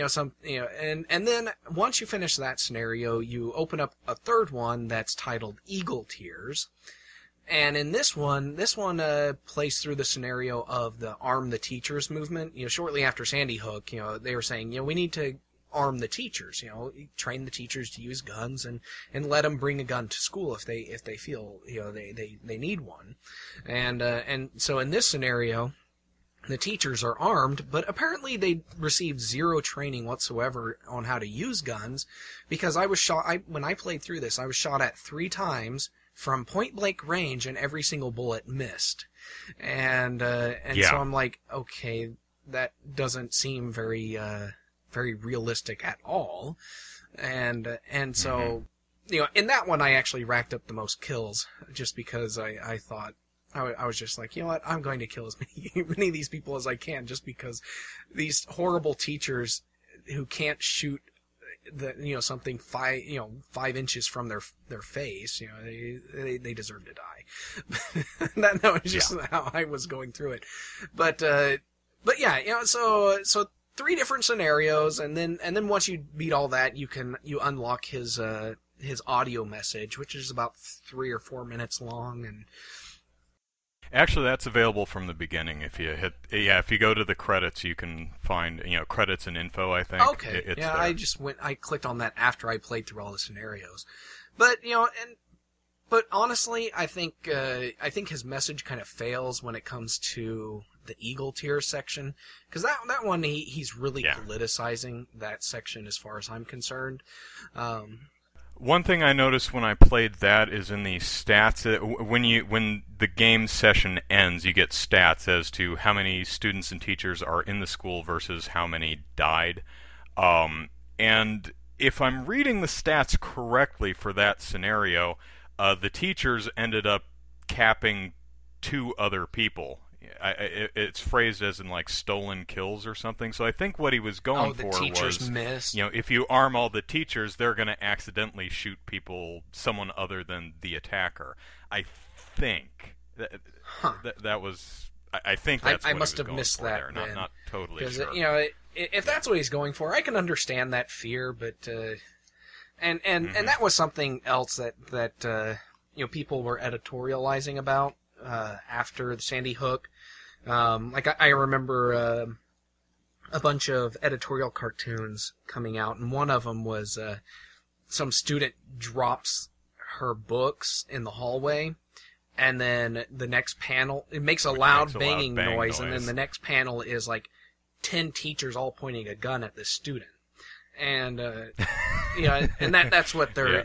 then once you finish that scenario, you open up a third one that's titled Eagle Tears. And in this one plays through the scenario of the Arm the Teachers movement. Shortly after Sandy Hook, they were saying, we need to arm the teachers, train the teachers to use guns and let them bring a gun to school if they feel, they need one. And so in this scenario, the teachers are armed, but apparently they received zero training whatsoever on how to use guns, because I was shot, when I played through this, I was shot at 3 times from point blank range and every single bullet missed. And so I'm like, okay, that doesn't seem very realistic at all. And so, in that one I actually racked up the most kills just because I thought, I was just like, what, I'm going to kill as many of these people as I can, just because these horrible teachers who can't shoot something 5 inches from their face, they deserve to die. that was just how I was going through it. But yeah, so 3 different scenarios, and then once you beat all that, you unlock his audio message, which is about 3 or 4 minutes long. And actually, that's available from the beginning. If you go to the credits, you can find credits and info, I think. Okay. It's there. I clicked on that after I played through all the scenarios, but but honestly, I think his message kind of fails when it comes to the Eagle Tier section, because that one he's really politicizing that section as far as I'm concerned. One thing I noticed when I played that is in the stats, when the game session ends, you get stats as to how many students and teachers are in the school versus how many died. And if I'm reading the stats correctly for that scenario, the teachers ended up capping 2 other people. It's phrased as in like stolen kills or something. So I think what he was going for was, missed. If you arm all the teachers, they're going to accidentally shoot someone other than the attacker. I think that was. I think that's. I what must he was have missed that. There. Not totally sure. If that's what he's going for, I can understand that fear, but and that was something else that people were editorializing about after the Sandy Hook. I remember a bunch of editorial cartoons coming out, and one of them was some student drops her books in the hallway, and then the next panel, it makes a loud banging noise, and then the next panel is like 10 teachers all pointing a gun at this student. And and that's what they're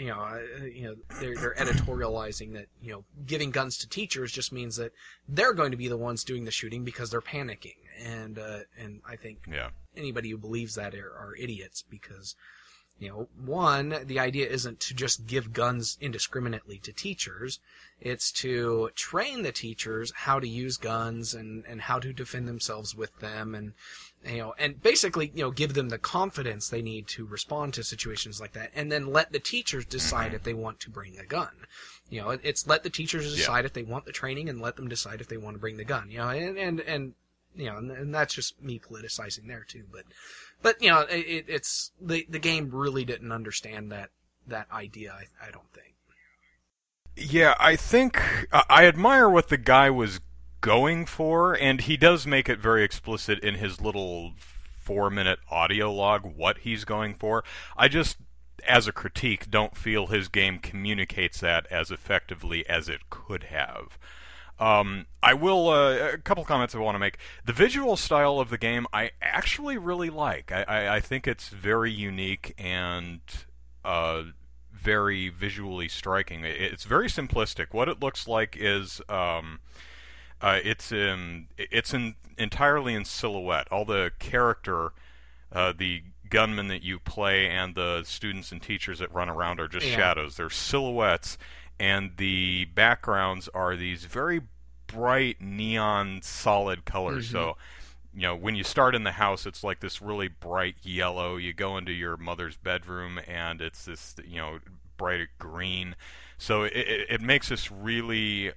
editorializing, that giving guns to teachers just means that they're going to be the ones doing the shooting because they're panicking, and I think anybody who believes that are idiots, because one, the idea isn't to just give guns indiscriminately to teachers. It's to train the teachers how to use guns and how to defend themselves with them, and basically, give them the confidence they need to respond to situations like that, and then let the teachers decide if they want to bring a gun. It's let the teachers decide if they want the training, and let them decide if they want to bring the gun. And that's just me politicizing there too. But it's the game really didn't understand that idea. I don't think. Yeah, I think I admire what the guy was going for, and he does make it very explicit in his little 4-minute audio log what he's going for. I just, as a critique, don't feel his game communicates that as effectively as it could have. I will, a couple comments I want to make. The visual style of the game I actually really like. I think it's very unique and very visually striking. It's very simplistic. What it looks like is it's entirely in silhouette. All the character, the gunmen that you play, and the students and teachers that run around are just shadows. They're silhouettes, and the backgrounds are these very bright neon solid colors. So, you know, when you start in the house, it's like this really bright yellow. You go into your mother's bedroom, and it's this, you know, bright green. So it makes this really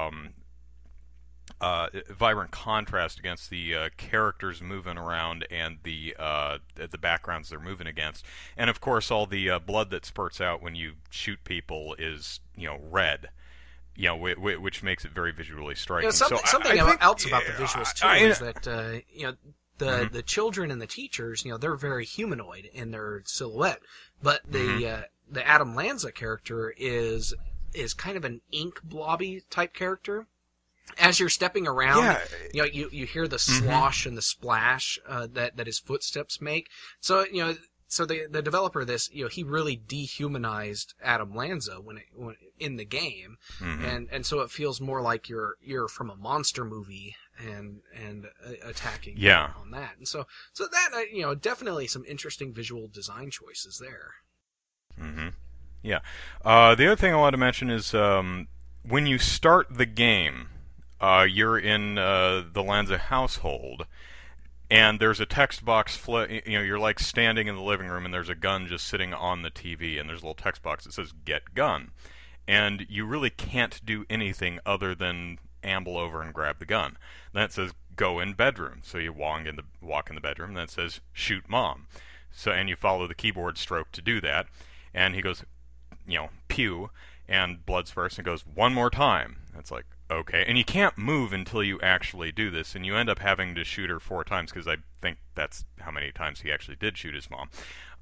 vibrant contrast against the characters moving around and the backgrounds they're moving against. And of course, all the blood that spurts out when you shoot people is, you know, red. You know, which makes it very visually striking. You know, something else about the visuals too is that you know, the children and the teachers, you know, they're very humanoid in their silhouette, but the Adam Lanza character is kind of an ink blobby type character. As you're stepping around, you know, you hear the slosh and the splash that his footsteps make. So, you know, so the developer of this, you know, he really dehumanized Adam Lanza when in the game, and so it feels more like you're from a monster movie and attacking on that. And so that, you know, definitely some interesting visual design choices there. Yeah. The other thing I wanted to mention is when you start the game, you're in the Lanza household, and there's a text box. You know, you're like standing in the living room, and there's a gun just sitting on the TV, and there's a little text box that says "Get gun," and you really can't do anything other than amble over and grab the gun. Then it says "Go in bedroom," so you walk in the bedroom. And then it says "Shoot mom," so and you follow the keyboard stroke to do that. And he goes, you know, pew, and blood spurts, and goes one more time. It's like, okay, and you can't move until you actually do this, and you end up having to shoot her 4 times, because I think that's how many times he actually did shoot his mom.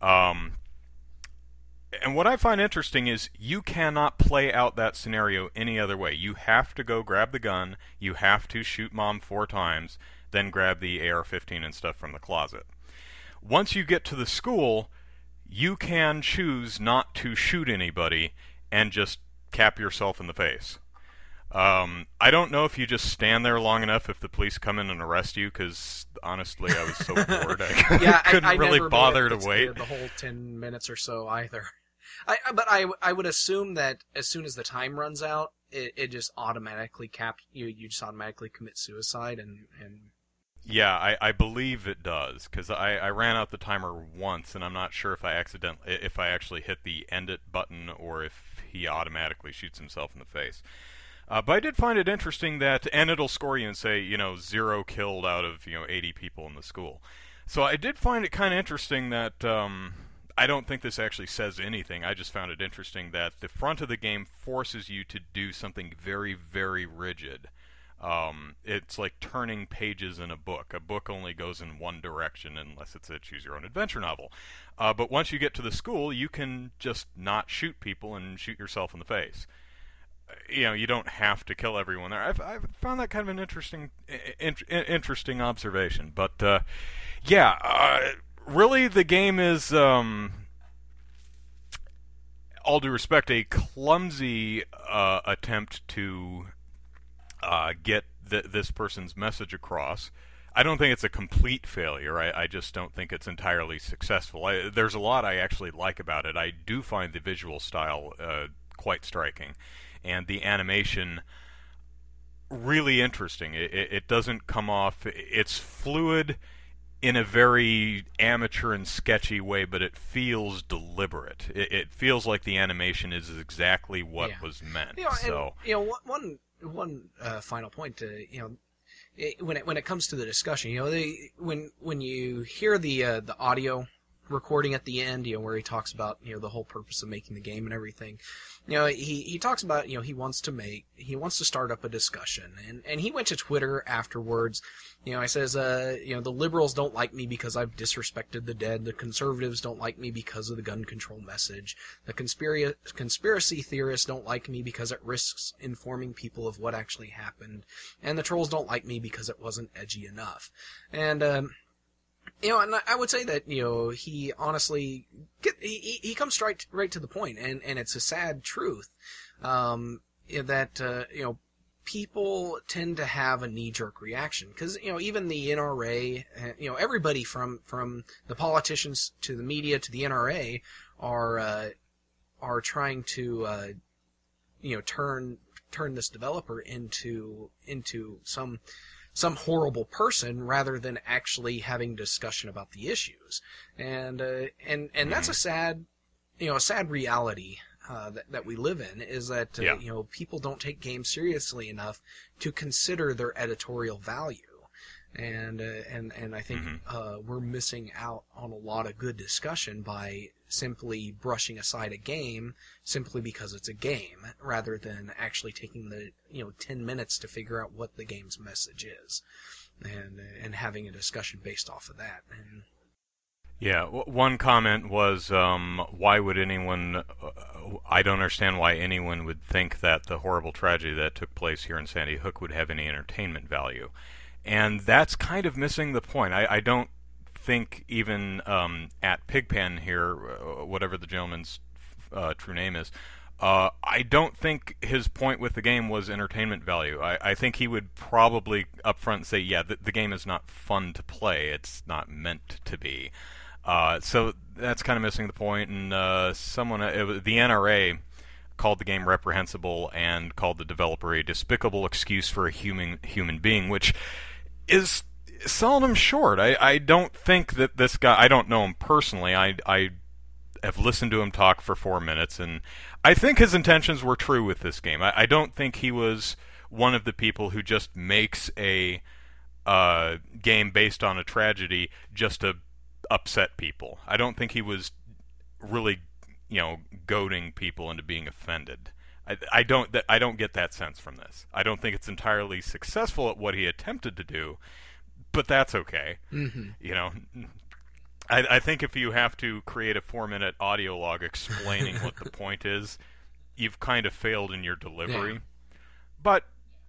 And what I find interesting is you cannot play out that scenario any other way. You have to go grab the gun, you have to shoot mom 4 times, then grab the AR-15 and stuff from the closet. Once you get to the school, you can choose not to shoot anybody and just cap yourself in the face. I don't know if you just stand there long enough if the police come in and arrest you, because honestly I was so bored I couldn't really bother to wait the whole 10 minutes or so either. But I would assume that as soon as the time runs out, it just automatically you just automatically commit suicide and Yeah, I believe it does, because I ran out the timer once, and I'm not sure if I actually hit the end it button or if he automatically shoots himself in the face. But I did find it interesting that, and it'll score you and say, you know, 0 killed out of, you know, 80 people in the school. So I did find it kind of interesting that, I don't think this actually says anything. I just found it interesting that the front of the game forces you to do something very, very rigid. It's like turning pages in a book. A book only goes in one direction unless it's a choose-your-own-adventure novel. But once you get to the school, you can just not shoot people and shoot yourself in the face. You know, you don't have to kill everyone there. I've found that kind of an interesting observation. But really, the game is, all due respect, a clumsy attempt to get this person's message across. I don't think it's a complete failure. I just don't think it's entirely successful. There's a lot I actually like about it. I do find the visual style quite striking, and the animation really interesting. It doesn't come off. It's fluid in a very amateur and sketchy way, but it feels deliberate. It feels like the animation is exactly what was meant. You know, and, one final point. When it comes to the discussion, you know, when you hear the audio recording at the end, where he talks about, the whole purpose of making the game and everything. He talks about, he wants to start up a discussion, and he went to Twitter afterwards. He says, the liberals don't like me because I've disrespected the dead. The conservatives don't like me because of the gun control message. The conspiracy theorists don't like me because it risks informing people of what actually happened. And the trolls don't like me because it wasn't edgy enough. And, and I would say that, he honestly, he comes right to the point, and it's a sad truth, that, people tend to have a knee-jerk reaction, because, even the NRA, everybody from the politicians to the media to the NRA are trying to, turn this developer into some horrible person rather than actually having discussion about the issues. And that's a sad reality that we live in, is that people don't take games seriously enough to consider their editorial value. And I think we're missing out on a lot of good discussion by simply brushing aside a game simply because it's a game, rather than actually taking the 10 minutes to figure out what the game's message is, and having a discussion based off of that. And yeah, one comment was, why would anyone? I don't understand why anyone would think that the horrible tragedy that took place here in Sandy Hook would have any entertainment value. And that's kind of missing the point. I don't think even at Pigpen here, whatever the gentleman's true name is, I don't think his point with the game was entertainment value. I think he would probably up front say, yeah, the game is not fun to play. It's not meant to be. So that's kind of missing the point. And the NRA called the game reprehensible and called the developer a despicable excuse for a human being, which is seldom short. I don't think that this guy, I don't know him personally. I have listened to him talk for 4 minutes, and I think his intentions were true with this game. I don't think he was one of the people who just makes a game based on a tragedy just to upset people. I don't think he was really, goading people into being offended. I don't get that sense from this. I don't think it's entirely successful at what he attempted to do, but that's okay. Mm-hmm. I think if you have to create a 4-minute audio log explaining what the point is, you've kind of failed in your delivery. Yeah. But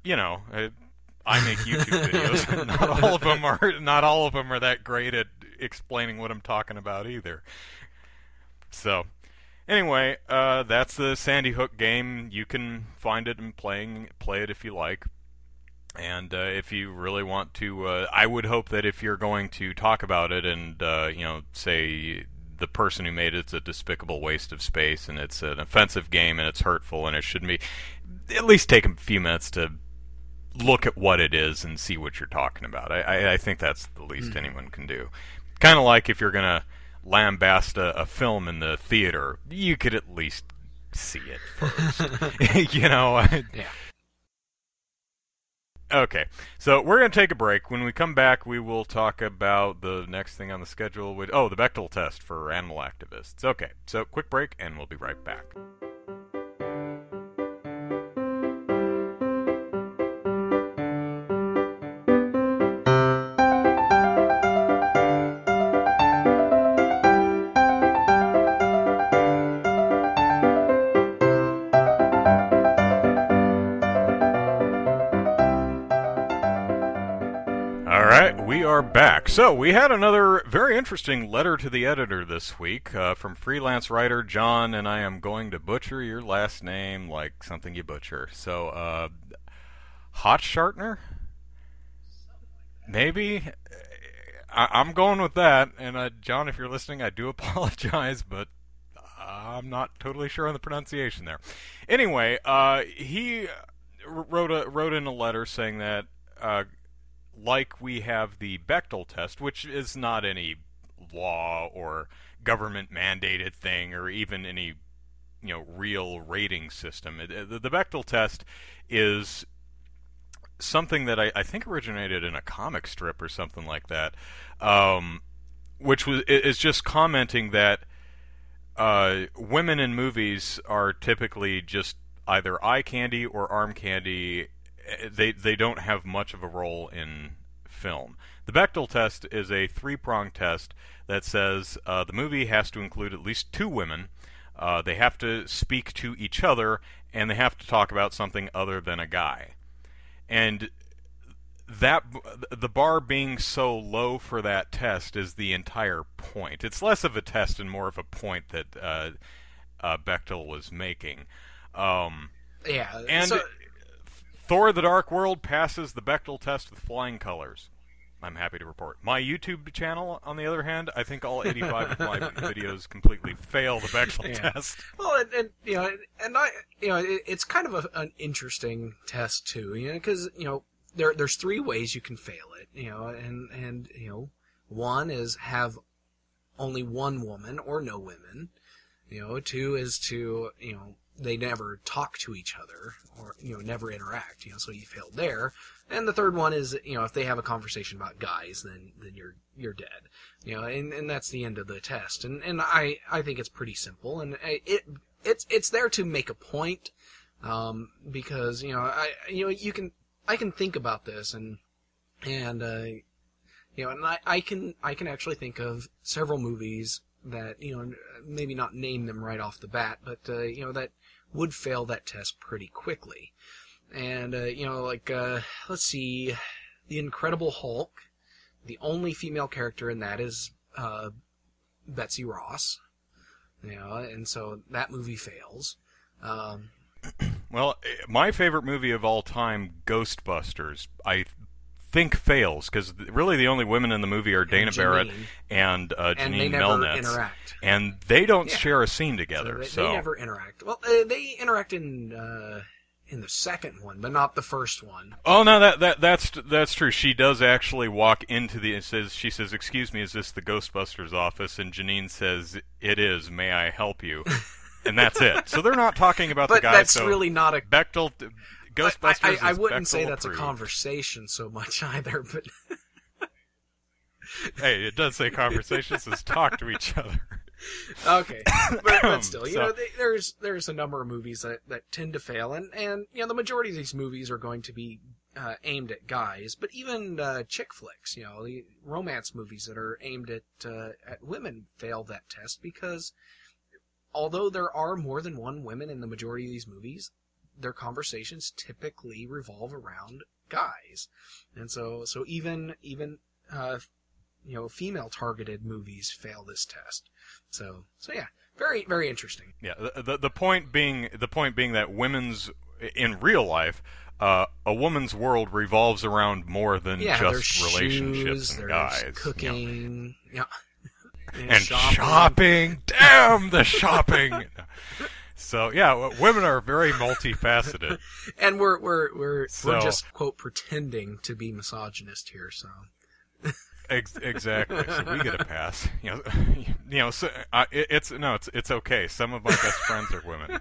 I make YouTube videos, and not all of them are that great at explaining what I'm talking about either. So, anyway, that's the Sandy Hook game. You can find it and play it if you like. And if you really want to, I would hope that if you're going to talk about it and, say the person who made it's a despicable waste of space and it's an offensive game and it's hurtful and it shouldn't be, at least take a few minutes to look at what it is and see what you're talking about. I think that's the least anyone can do. Kind of like if you're going to lambast a film in the theater, you could at least see it first. Yeah. Okay, so we're going to take a break. When we come back, we will talk about the next thing on the schedule. The Bechdel test for animal activists. Okay, so quick break, and we'll be right back. We are back. So we had another very interesting letter to the editor this week from freelance writer John, and I am going to butcher your last name like something you butcher. So, Hotshartner? Maybe? I'm going with that. And John, if you're listening, I do apologize, but I'm not totally sure on the pronunciation there. Anyway, he wrote in a letter saying that like we have the Bechdel test, which is not any law or government mandated thing or even any real rating system. The Bechdel test is something that I think originated in a comic strip or something like that, which is just commenting that women in movies are typically just either eye candy or arm candy. They don't have much of a role in film. The Bechdel test is a 3-pronged test that says the movie has to include at least 2 women. They have to speak to each other, and they have to talk about something other than a guy. And that the bar being so low for that test is the entire point. It's less of a test and more of a point that Bechdel was making. And Thor: The Dark World passes the Bechdel test with flying colors. I'm happy to report. My YouTube channel, on the other hand, I think all 85 of my videos completely fail the Bechdel test. Well, it's kind of an interesting test too, because there's 3 ways you can fail it, and one is have only one woman or no women, 2 is to they never talk to each other or never interact, so you failed there. And the third one is if they have a conversation about guys, then you're dead, and that's the end of the test. And I think it's pretty simple, and it's there to make a point, because I can think about this and I can actually think of several movies that maybe not name them right off the bat, but that would fail that test pretty quickly. And let's see, The Incredible Hulk. The only female character in that is Betsy Ross. And so that movie fails. Well, my favorite movie of all time, Ghostbusters, I think fails, because really the only women in the movie are Dana Barrett and Janine Melnitz. Interact. And they don't share a scene together. So they never interact. Well, they interact in the second one, but not the first one. Oh no, that's true. She does actually walk into she says, "Excuse me, is this the Ghostbusters office?" And Janine says, "It is. May I help you?" And that's it. So they're not talking about the guy. But that's really not a Bechdel. Ghostbusters. I wouldn't Bechdel say that's approved. A conversation so much either. But hey, it does say conversation. It says talk to each other. Okay, but still, there's a number of movies that tend to fail, and the majority of these movies are going to be aimed at guys, but even chick flicks, the romance movies that are aimed at women fail that test, because although there are more than one women in the majority of these movies, their conversations typically revolve around guys, and so even female targeted movies fail this test. So yeah, very, very interesting. Yeah, the point being that in real life, a woman's world revolves around more than just relationships and guys. Cooking, and shopping. Damn the shopping. So yeah, women are very multifaceted. And we're just quote pretending to be misogynist here, so. Exactly. So we get a pass. So it's okay. Some of my best friends are women.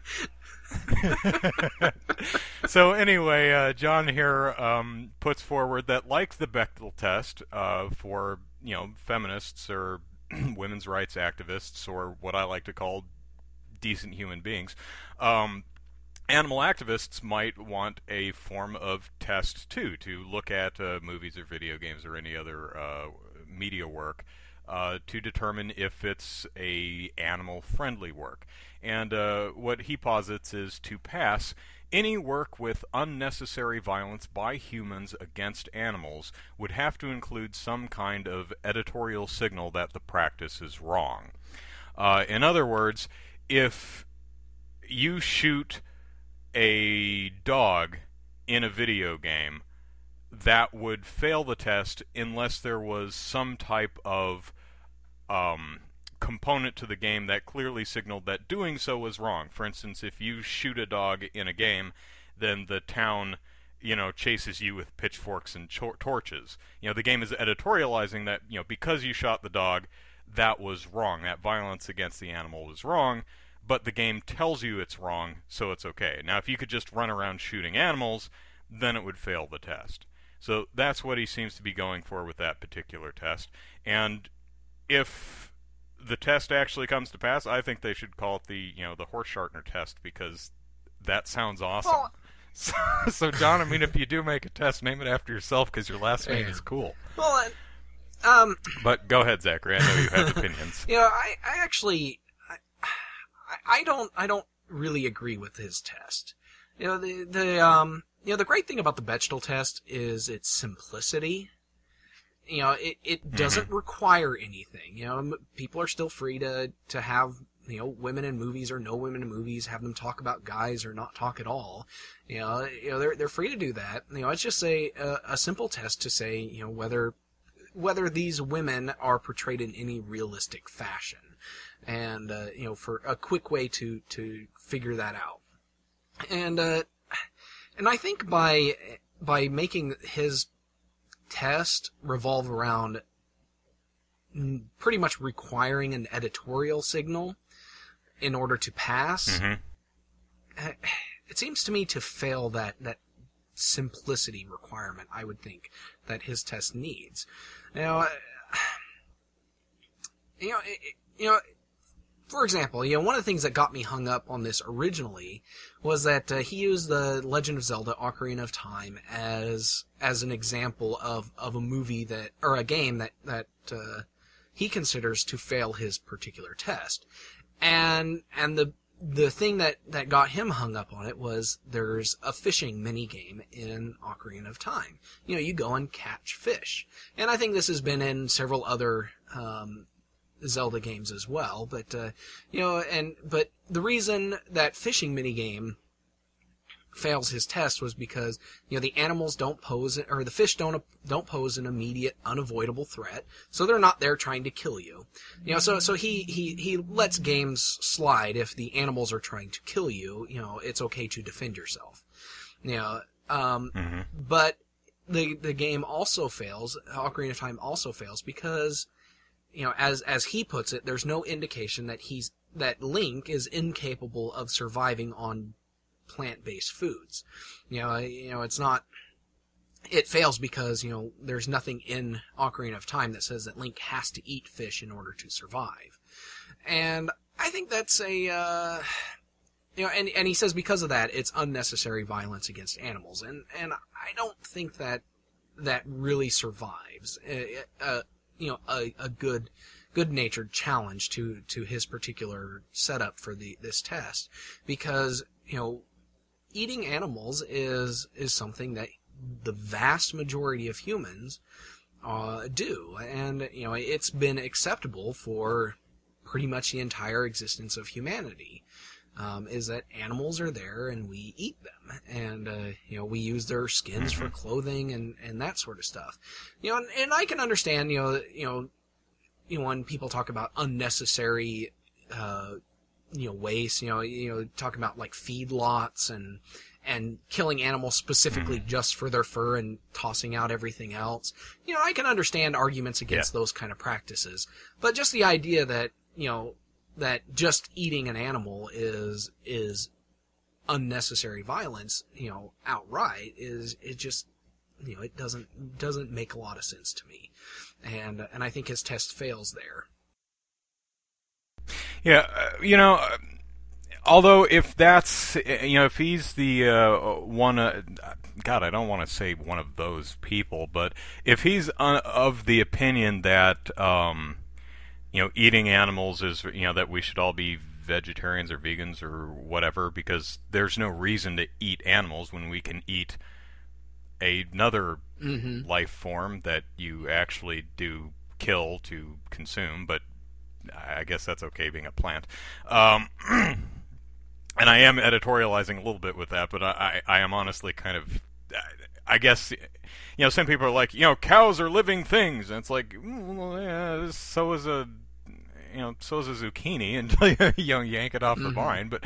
So anyway, John here puts forward that, like the Bechdel test for feminists or women's rights activists, or what I like to call decent human beings, animal activists might want a form of test too, to look at movies or video games or any other media work to determine if it's a animal-friendly work. And what he posits is, to pass, any work with unnecessary violence by humans against animals would have to include some kind of editorial signal that the practice is wrong. In other words, if you shoot a dog in a video game, that would fail the test unless there was some type of component to the game that clearly signaled that doing so was wrong. For instance, if you shoot a dog in a game, then the town chases you with pitchforks and torches. The game is editorializing that because you shot the dog, that was wrong. That violence against the animal was wrong. But the game tells you it's wrong, so it's okay. Now, if you could just run around shooting animals, then it would fail the test. So that's what he seems to be going for with that particular test. And if the test actually comes to pass, I think they should call it the the Horseshartner test, because that sounds awesome. Well, so John, I mean, if you do make a test, name it after yourself, because your last name is cool. Well, but go ahead, Zachary. I know you have opinions. I actually, I don't really agree with his test. The great thing about the Bechdel test is its simplicity. It doesn't require anything. People are still free to have, women in movies or no women in movies, have them talk about guys or not talk at all. They're free to do that. It's just a simple test to say, whether these women are portrayed in any realistic fashion. And, for a quick way to figure that out. And I think by making his test revolve around pretty much requiring an editorial signal in order to pass, it seems to me to fail that simplicity requirement, I would think, that his test needs. For example, one of the things that got me hung up on this originally was that he used the Legend of Zelda: Ocarina of Time as an example of a movie or a game that he considers to fail his particular test. And the thing that got him hung up on it was there's a fishing mini game in Ocarina of Time. You go and catch fish. And I think this has been in several other Zelda games as well, but but the reason that fishing minigame fails his test was because the animals don't pose, or the fish don't pose an immediate unavoidable threat, so they're not there trying to kill you. So he lets games slide if the animals are trying to kill you. It's okay to defend yourself. But the game also fails. Ocarina of Time also fails because as he puts it, there's no indication that Link is incapable of surviving on plant-based foods. It's not. It fails because there's nothing in Ocarina of Time that says that Link has to eat fish in order to survive, and I think that's and he says because of that it's unnecessary violence against animals, and I don't think that really survives. A good-natured challenge to his particular setup for this test, because eating animals is something that the vast majority of humans do, and it's been acceptable for pretty much the entire existence of humanity. Is that animals are there and we eat them, and we use their skins for clothing and that sort of stuff. And I can understand when people talk about unnecessary waste, talk about like feedlots and killing animals specifically just for their fur and tossing out everything else. I can understand arguments against those kind of practices, but just the idea that that just eating an animal is unnecessary violence, outright, it just, it doesn't make a lot of sense to me, and I think his test fails there. Yeah, although if that's, if he's the one, God, I don't want to say one of those people, but if he's of the opinion that eating animals is, that we should all be vegetarians or vegans or whatever, because there's no reason to eat animals when we can eat another life form that you actually do kill to consume, but I guess that's okay being a plant. And I am editorializing a little bit with that, but I am honestly kind of, I guess, some people are like, cows are living things, and it's like, well, yeah, so is a zucchini until you yank it off the vine. But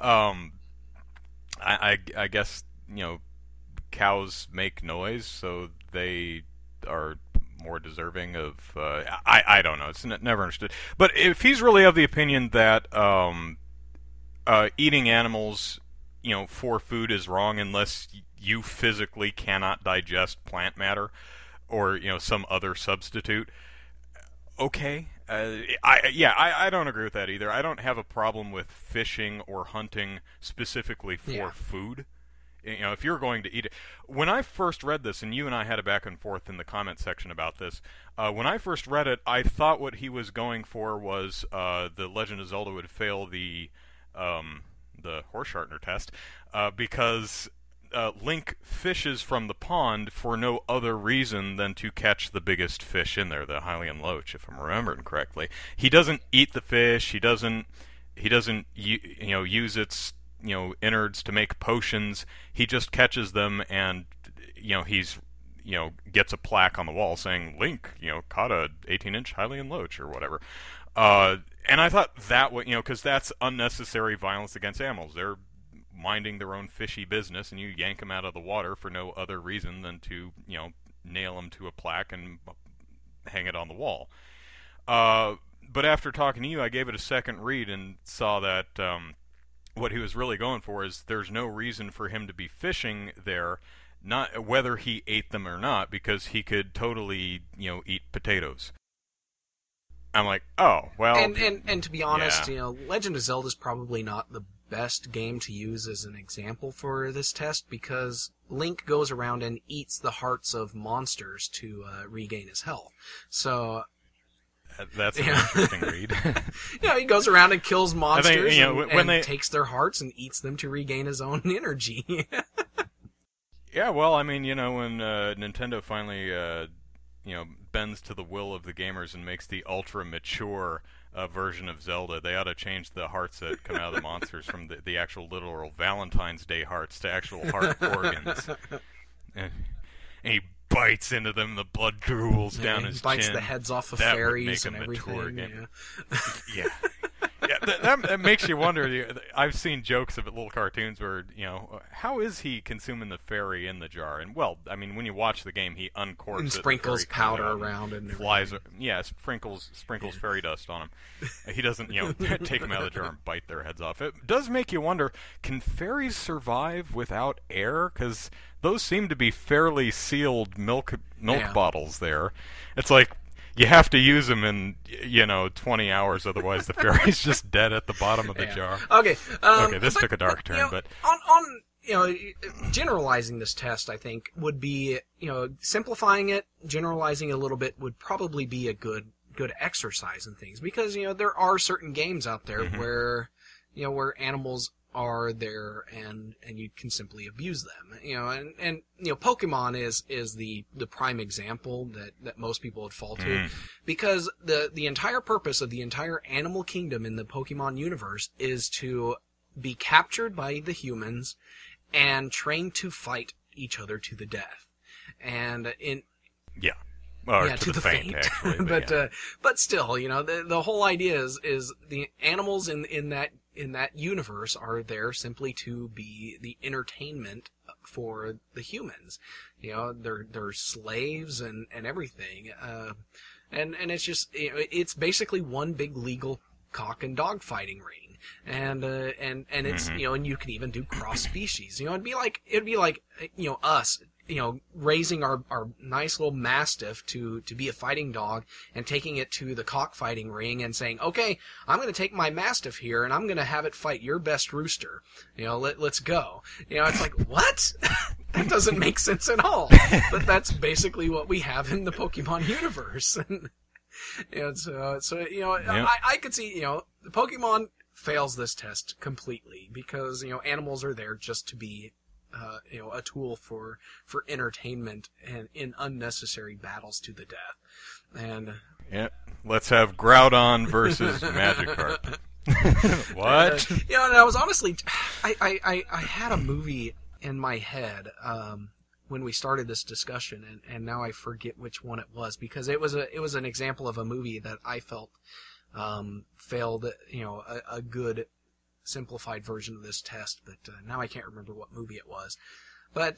I guess cows make noise, so they are more deserving of. I don't know. It's never understood. But if he's really of the opinion that eating animals, for food is wrong unless you physically cannot digest plant matter or some other substitute. okay. I don't agree with that either. I don't have a problem with fishing or hunting specifically for food. You know, if you're going to eat it. When I first read this, and you and I had a back and forth in the comment section about this, when I first read it, I thought what he was going for was the Legend of Zelda would fail the Horseshartner test because Link fishes from the pond for no other reason than to catch the biggest fish in there, the Hylian Loach, if I'm remembering correctly. He doesn't eat the fish. He doesn't use its innards to make potions. He just catches them, and he's gets a plaque on the wall saying Link caught a 18-inch Hylian Loach or whatever. And I thought that would because that's unnecessary violence against animals. They're minding their own fishy business, and you yank them out of the water for no other reason than to nail them to a plaque and hang it on the wall. But after talking to you, I gave it a second read and saw that what he was really going for is there's no reason for him to be fishing there, not whether he ate them or not, because he could totally eat potatoes. I'm like, oh well. And to be honest, Legend of Zelda is probably not the best game to use as an example for this test, because Link goes around and eats the hearts of monsters to regain his health. So that's an interesting read. He goes around and kills monsters and takes their hearts and eats them to regain his own energy. Yeah, well, I mean, when Nintendo finally, bends to the will of the gamers and makes the ultra mature version of Zelda, they ought to change the hearts that come out of the monsters from the actual literal Valentine's Day hearts to actual heart organs. And he bites into them, the blood drools down his chin. Bites the heads off of that fairies would make and everything. Yeah. That makes you wonder. I've seen jokes of little cartoons where, how is he consuming the fairy in the jar? And, well, I mean, when you watch the game, he uncorks and it. Sprinkles powder around and flies. Yeah, sprinkles fairy dust on him. He doesn't, take them out of the jar and bite their heads off. It does make you wonder, can fairies survive without air? Because those seem to be fairly sealed milk bottles there. It's like, you have to use them in, 20 hours, otherwise the fairy's just dead at the bottom of the jar. Okay. This took a dark turn, but on generalizing this test, I think would be, simplifying it, generalizing a little bit would probably be a good exercise in things, because there are certain games out there where animals are there and you can simply abuse them, and Pokemon is the prime example that most people would fall to, because the entire purpose of the entire animal kingdom in the Pokemon universe is to be captured by the humans and trained to fight each other to the death, and to the faint actually, but still, the whole idea is the animals in that universe are there simply to be the entertainment for the humans. They're slaves and everything. And it's just, it's basically one big legal cock and dog fighting ring. And it's, and you could even do cross species. It'd be like, us, raising our nice little Mastiff to be a fighting dog and taking it to the cockfighting ring and saying, okay, I'm going to take my Mastiff here and I'm going to have it fight your best rooster. Let's go. It's like, what? That doesn't make sense at all. But that's basically what we have in the Pokemon universe. I could see, the Pokemon fails this test completely because, animals are there just to be a tool for entertainment and in unnecessary battles to the death. And let's have Groudon versus Magikarp. What? And I was honestly, I had a movie in my head when we started this discussion, and now I forget which one it was, because it was an example of a movie that I felt failed, a good simplified version of this test, but now I can't remember what movie it was. But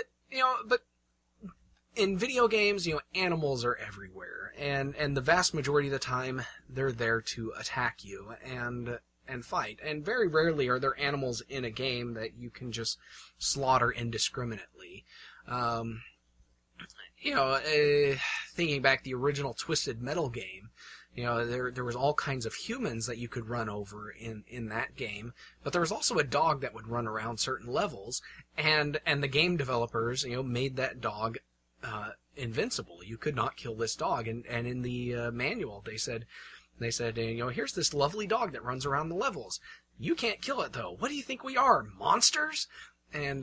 in video games, animals are everywhere, and the vast majority of the time they're there to attack you and fight. And very rarely are there animals in a game that you can just slaughter indiscriminately. thinking back the original Twisted Metal game, there was all kinds of humans that you could run over in that game, but there was also a dog that would run around certain levels, and the game developers, made that dog invincible. You could not kill this dog, and in the manual they said, here's this lovely dog that runs around the levels. You can't kill it though. What do you think we are, monsters? And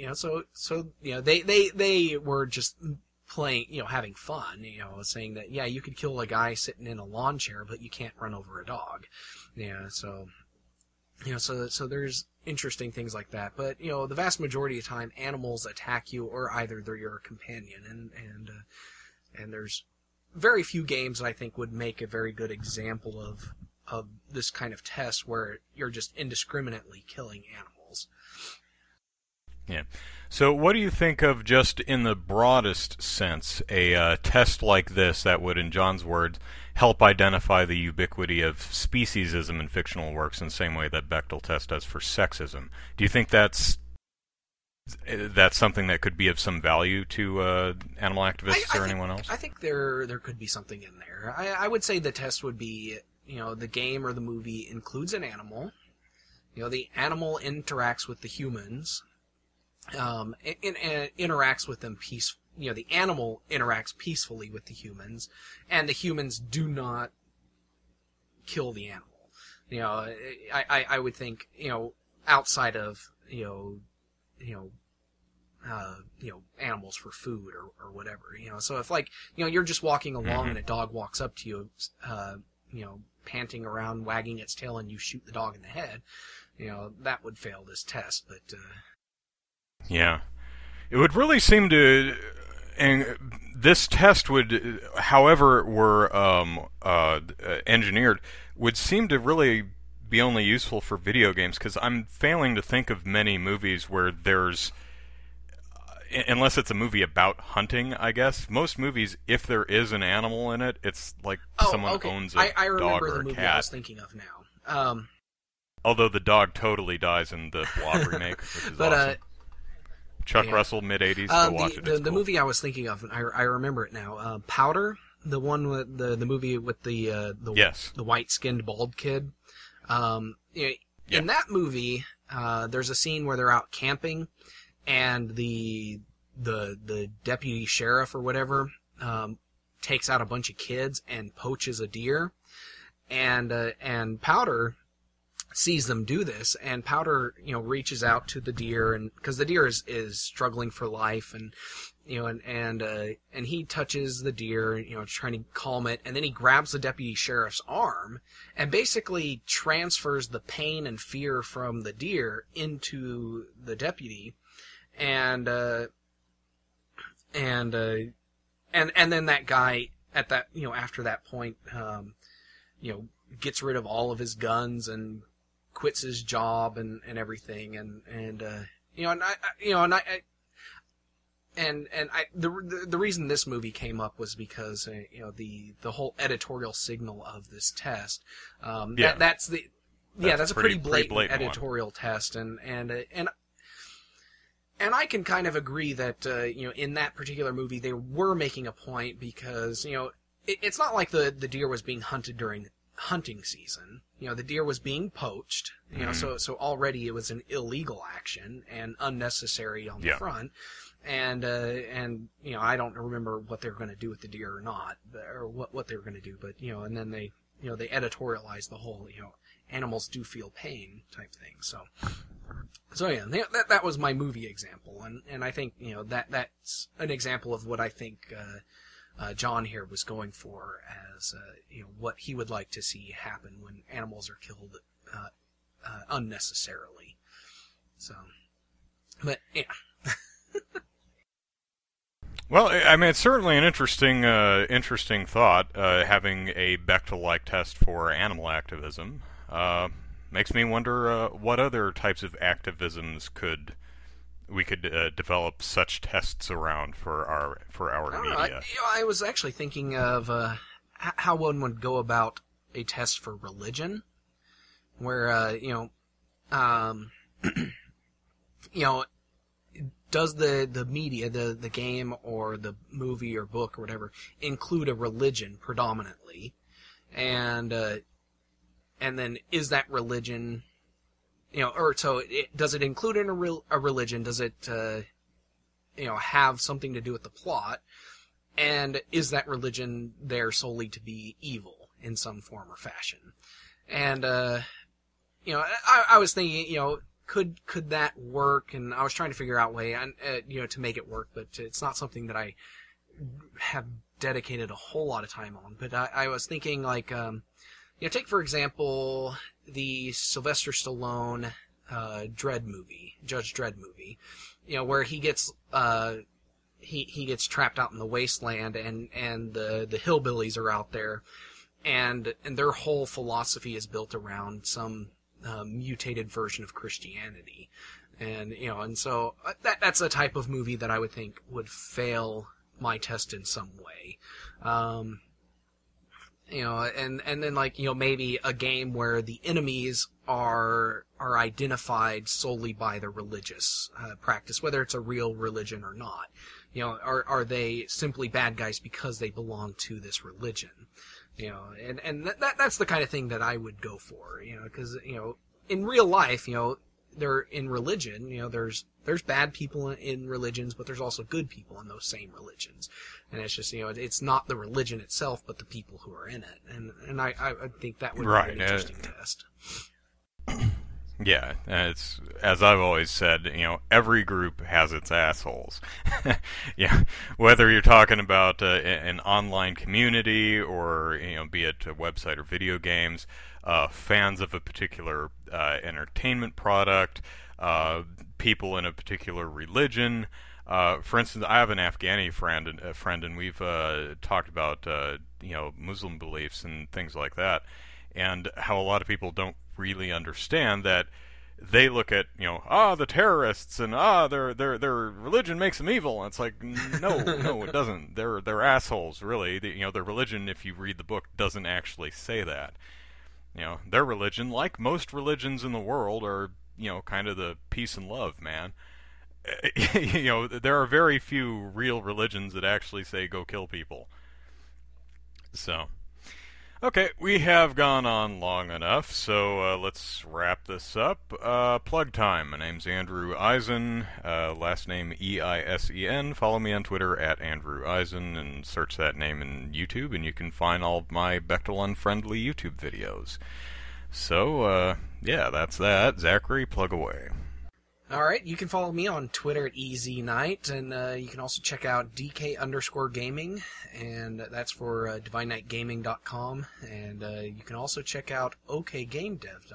they were just playing, having fun, saying that, yeah, you could kill a guy sitting in a lawn chair, but you can't run over a dog. So there's interesting things like that. But, the vast majority of the time, animals attack you, or either they're your companion. And there's very few games that I think would make a very good example of this kind of test where you're just indiscriminately killing animals. Yeah. So what do you think of, just in the broadest sense, a test like this that would, in John's words, help identify the ubiquity of speciesism in fictional works in the same way that Bechdel test does for sexism? Do you think that's something that could be of some value to animal activists or anyone else? I think there could be something in there. I would say the test would be, the game or the movie includes an animal. The animal interacts with the humans. Interacts with them the animal interacts peacefully with the humans, and the humans do not kill the animal. I would think, outside of, animals for food or whatever, so if you're just walking along and a dog walks up to you, panting around, wagging its tail, and you shoot the dog in the head, that would fail this test, but, yeah. It would really seem to, and this test would, however it were engineered, would seem to really be only useful for video games, because I'm failing to think of many movies where there's, unless it's a movie about hunting, I guess, most movies, if there is an animal in it, it's like someone owns a dog or a cat. I remember the movie I was thinking of now. Although the dog totally dies in the Blob remake, which is awesome. Chuck Russell, mid-'80s, go watch it. The movie I was thinking of, I remember it now. Powder, the one with the movie with the white-skinned bald kid. In that movie, there's a scene where they're out camping, and the deputy sheriff or whatever takes out a bunch of kids and poaches a deer, and Powder sees them do this, and Powder, reaches out to the deer, and because the deer is struggling for life, and and he touches the deer, trying to calm it, and then he grabs the deputy sheriff's arm and basically transfers the pain and fear from the deer into the deputy, and then that guy at that, after that point, gets rid of all of his guns and quits his job and everything, the reason this movie came up was because the whole editorial signal of this test, that's a pretty blatant editorial test, and I can kind of agree that in that particular movie they were making a point, because it's not like the deer was being hunted during hunting season. The deer was being poached, so already it was an illegal action and unnecessary on the front. And I don't remember what they were going to do with the deer or not, or what they were going to do, but, and then they editorialized the whole, animals do feel pain type thing. So yeah, that was my movie example. And I think, that's an example of what I think, John here was going for as, what he would like to see happen when animals are killed, unnecessarily. So, but yeah. Well, I mean, it's certainly an interesting thought, having a Bechdel-like test for animal activism. Makes me wonder what other types of activisms we could develop such tests around for our media. I was actually thinking of how one would go about a test for religion, where does the media, the game or the movie or book or whatever, include a religion predominantly, and then is that religion, does it include a religion? Does it have something to do with the plot? And is that religion there solely to be evil in some form or fashion? And I was thinking, could that work? And I was trying to figure out a way, to make it work, but it's not something that I have dedicated a whole lot of time on. But I was thinking, like, take for example the Sylvester Stallone Dredd movie, Judge Dredd movie, where he gets he gets trapped out in the wasteland, and the hillbillies are out there, and their whole philosophy is built around some mutated version of Christianity, and so that's a type of movie that I would think would fail my test in some way. And then maybe a game where the enemies are identified solely by their religious practice, whether it's a real religion or not. Are they simply bad guys because they belong to this religion? And that's the kind of thing that I would go for. Because in real life, they're in religion. There's bad people in religions, but there's also good people in those same religions. And it's just it's not the religion itself, but the people who are in it. And I think that would be an interesting test. Yeah, it's as I've always said, every group has its assholes. Yeah, whether you're talking about an online community or be it a website or video games, fans of a particular entertainment product, people in a particular religion. For instance, I have an Afghani friend, and we've talked about Muslim beliefs and things like that, and how a lot of people don't really understand that they look at the terrorists and their religion makes them evil, and it's like no it doesn't. They're assholes, really. Their religion, if you read the book, doesn't actually say that. Their religion, like most religions in the world, are kind of the peace and love, man. There are very few real religions that actually say go kill people. So okay, we have gone on long enough, so let's wrap this up. Plug time. My name's Andrew Eisen, last name Eisen. Follow me on Twitter at Andrew Eisen, and search that name in YouTube, and you can find all of my Bechtel Unfriendly YouTube videos. So, yeah, that's that. Zachary, plug away. Alright, you can follow me on Twitter at EZKnight, and you can also check out DK_gaming, and that's for DivineKnightGaming.com, and you can also check out OKGameDev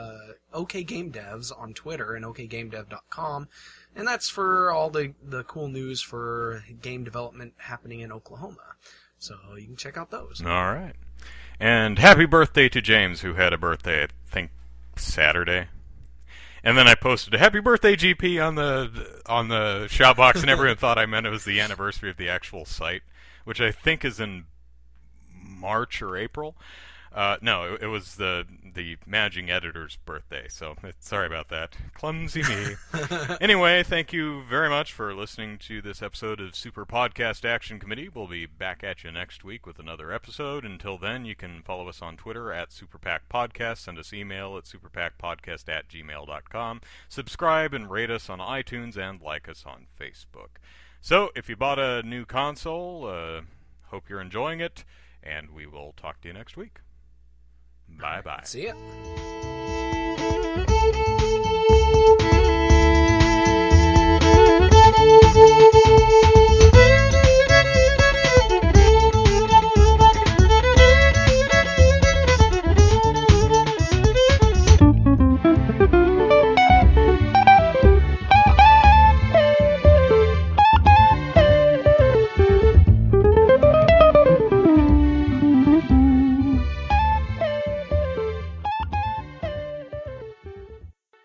on Twitter and OKGameDev.com, and that's for all the cool news for game development happening in Oklahoma. So you can check out those. Alright. And happy birthday to James, who had a birthday, I think, Saturday. And then I posted a happy birthday GP on the Shoutbox, and everyone thought I meant it was the anniversary of the actual site, which I think is in March or April. No, it was the managing editor's birthday, so sorry about that. Clumsy me. Anyway, thank you very much for listening to this episode of Super Podcast Action Committee. We'll be back at you next week with another episode. Until then, you can follow us on Twitter at SuperPackPodcast, send us email at superpackpodcast@gmail.com, subscribe and rate us on iTunes, and like us on Facebook. So, if you bought a new console, hope you're enjoying it, and we will talk to you next week. Bye-bye. See ya.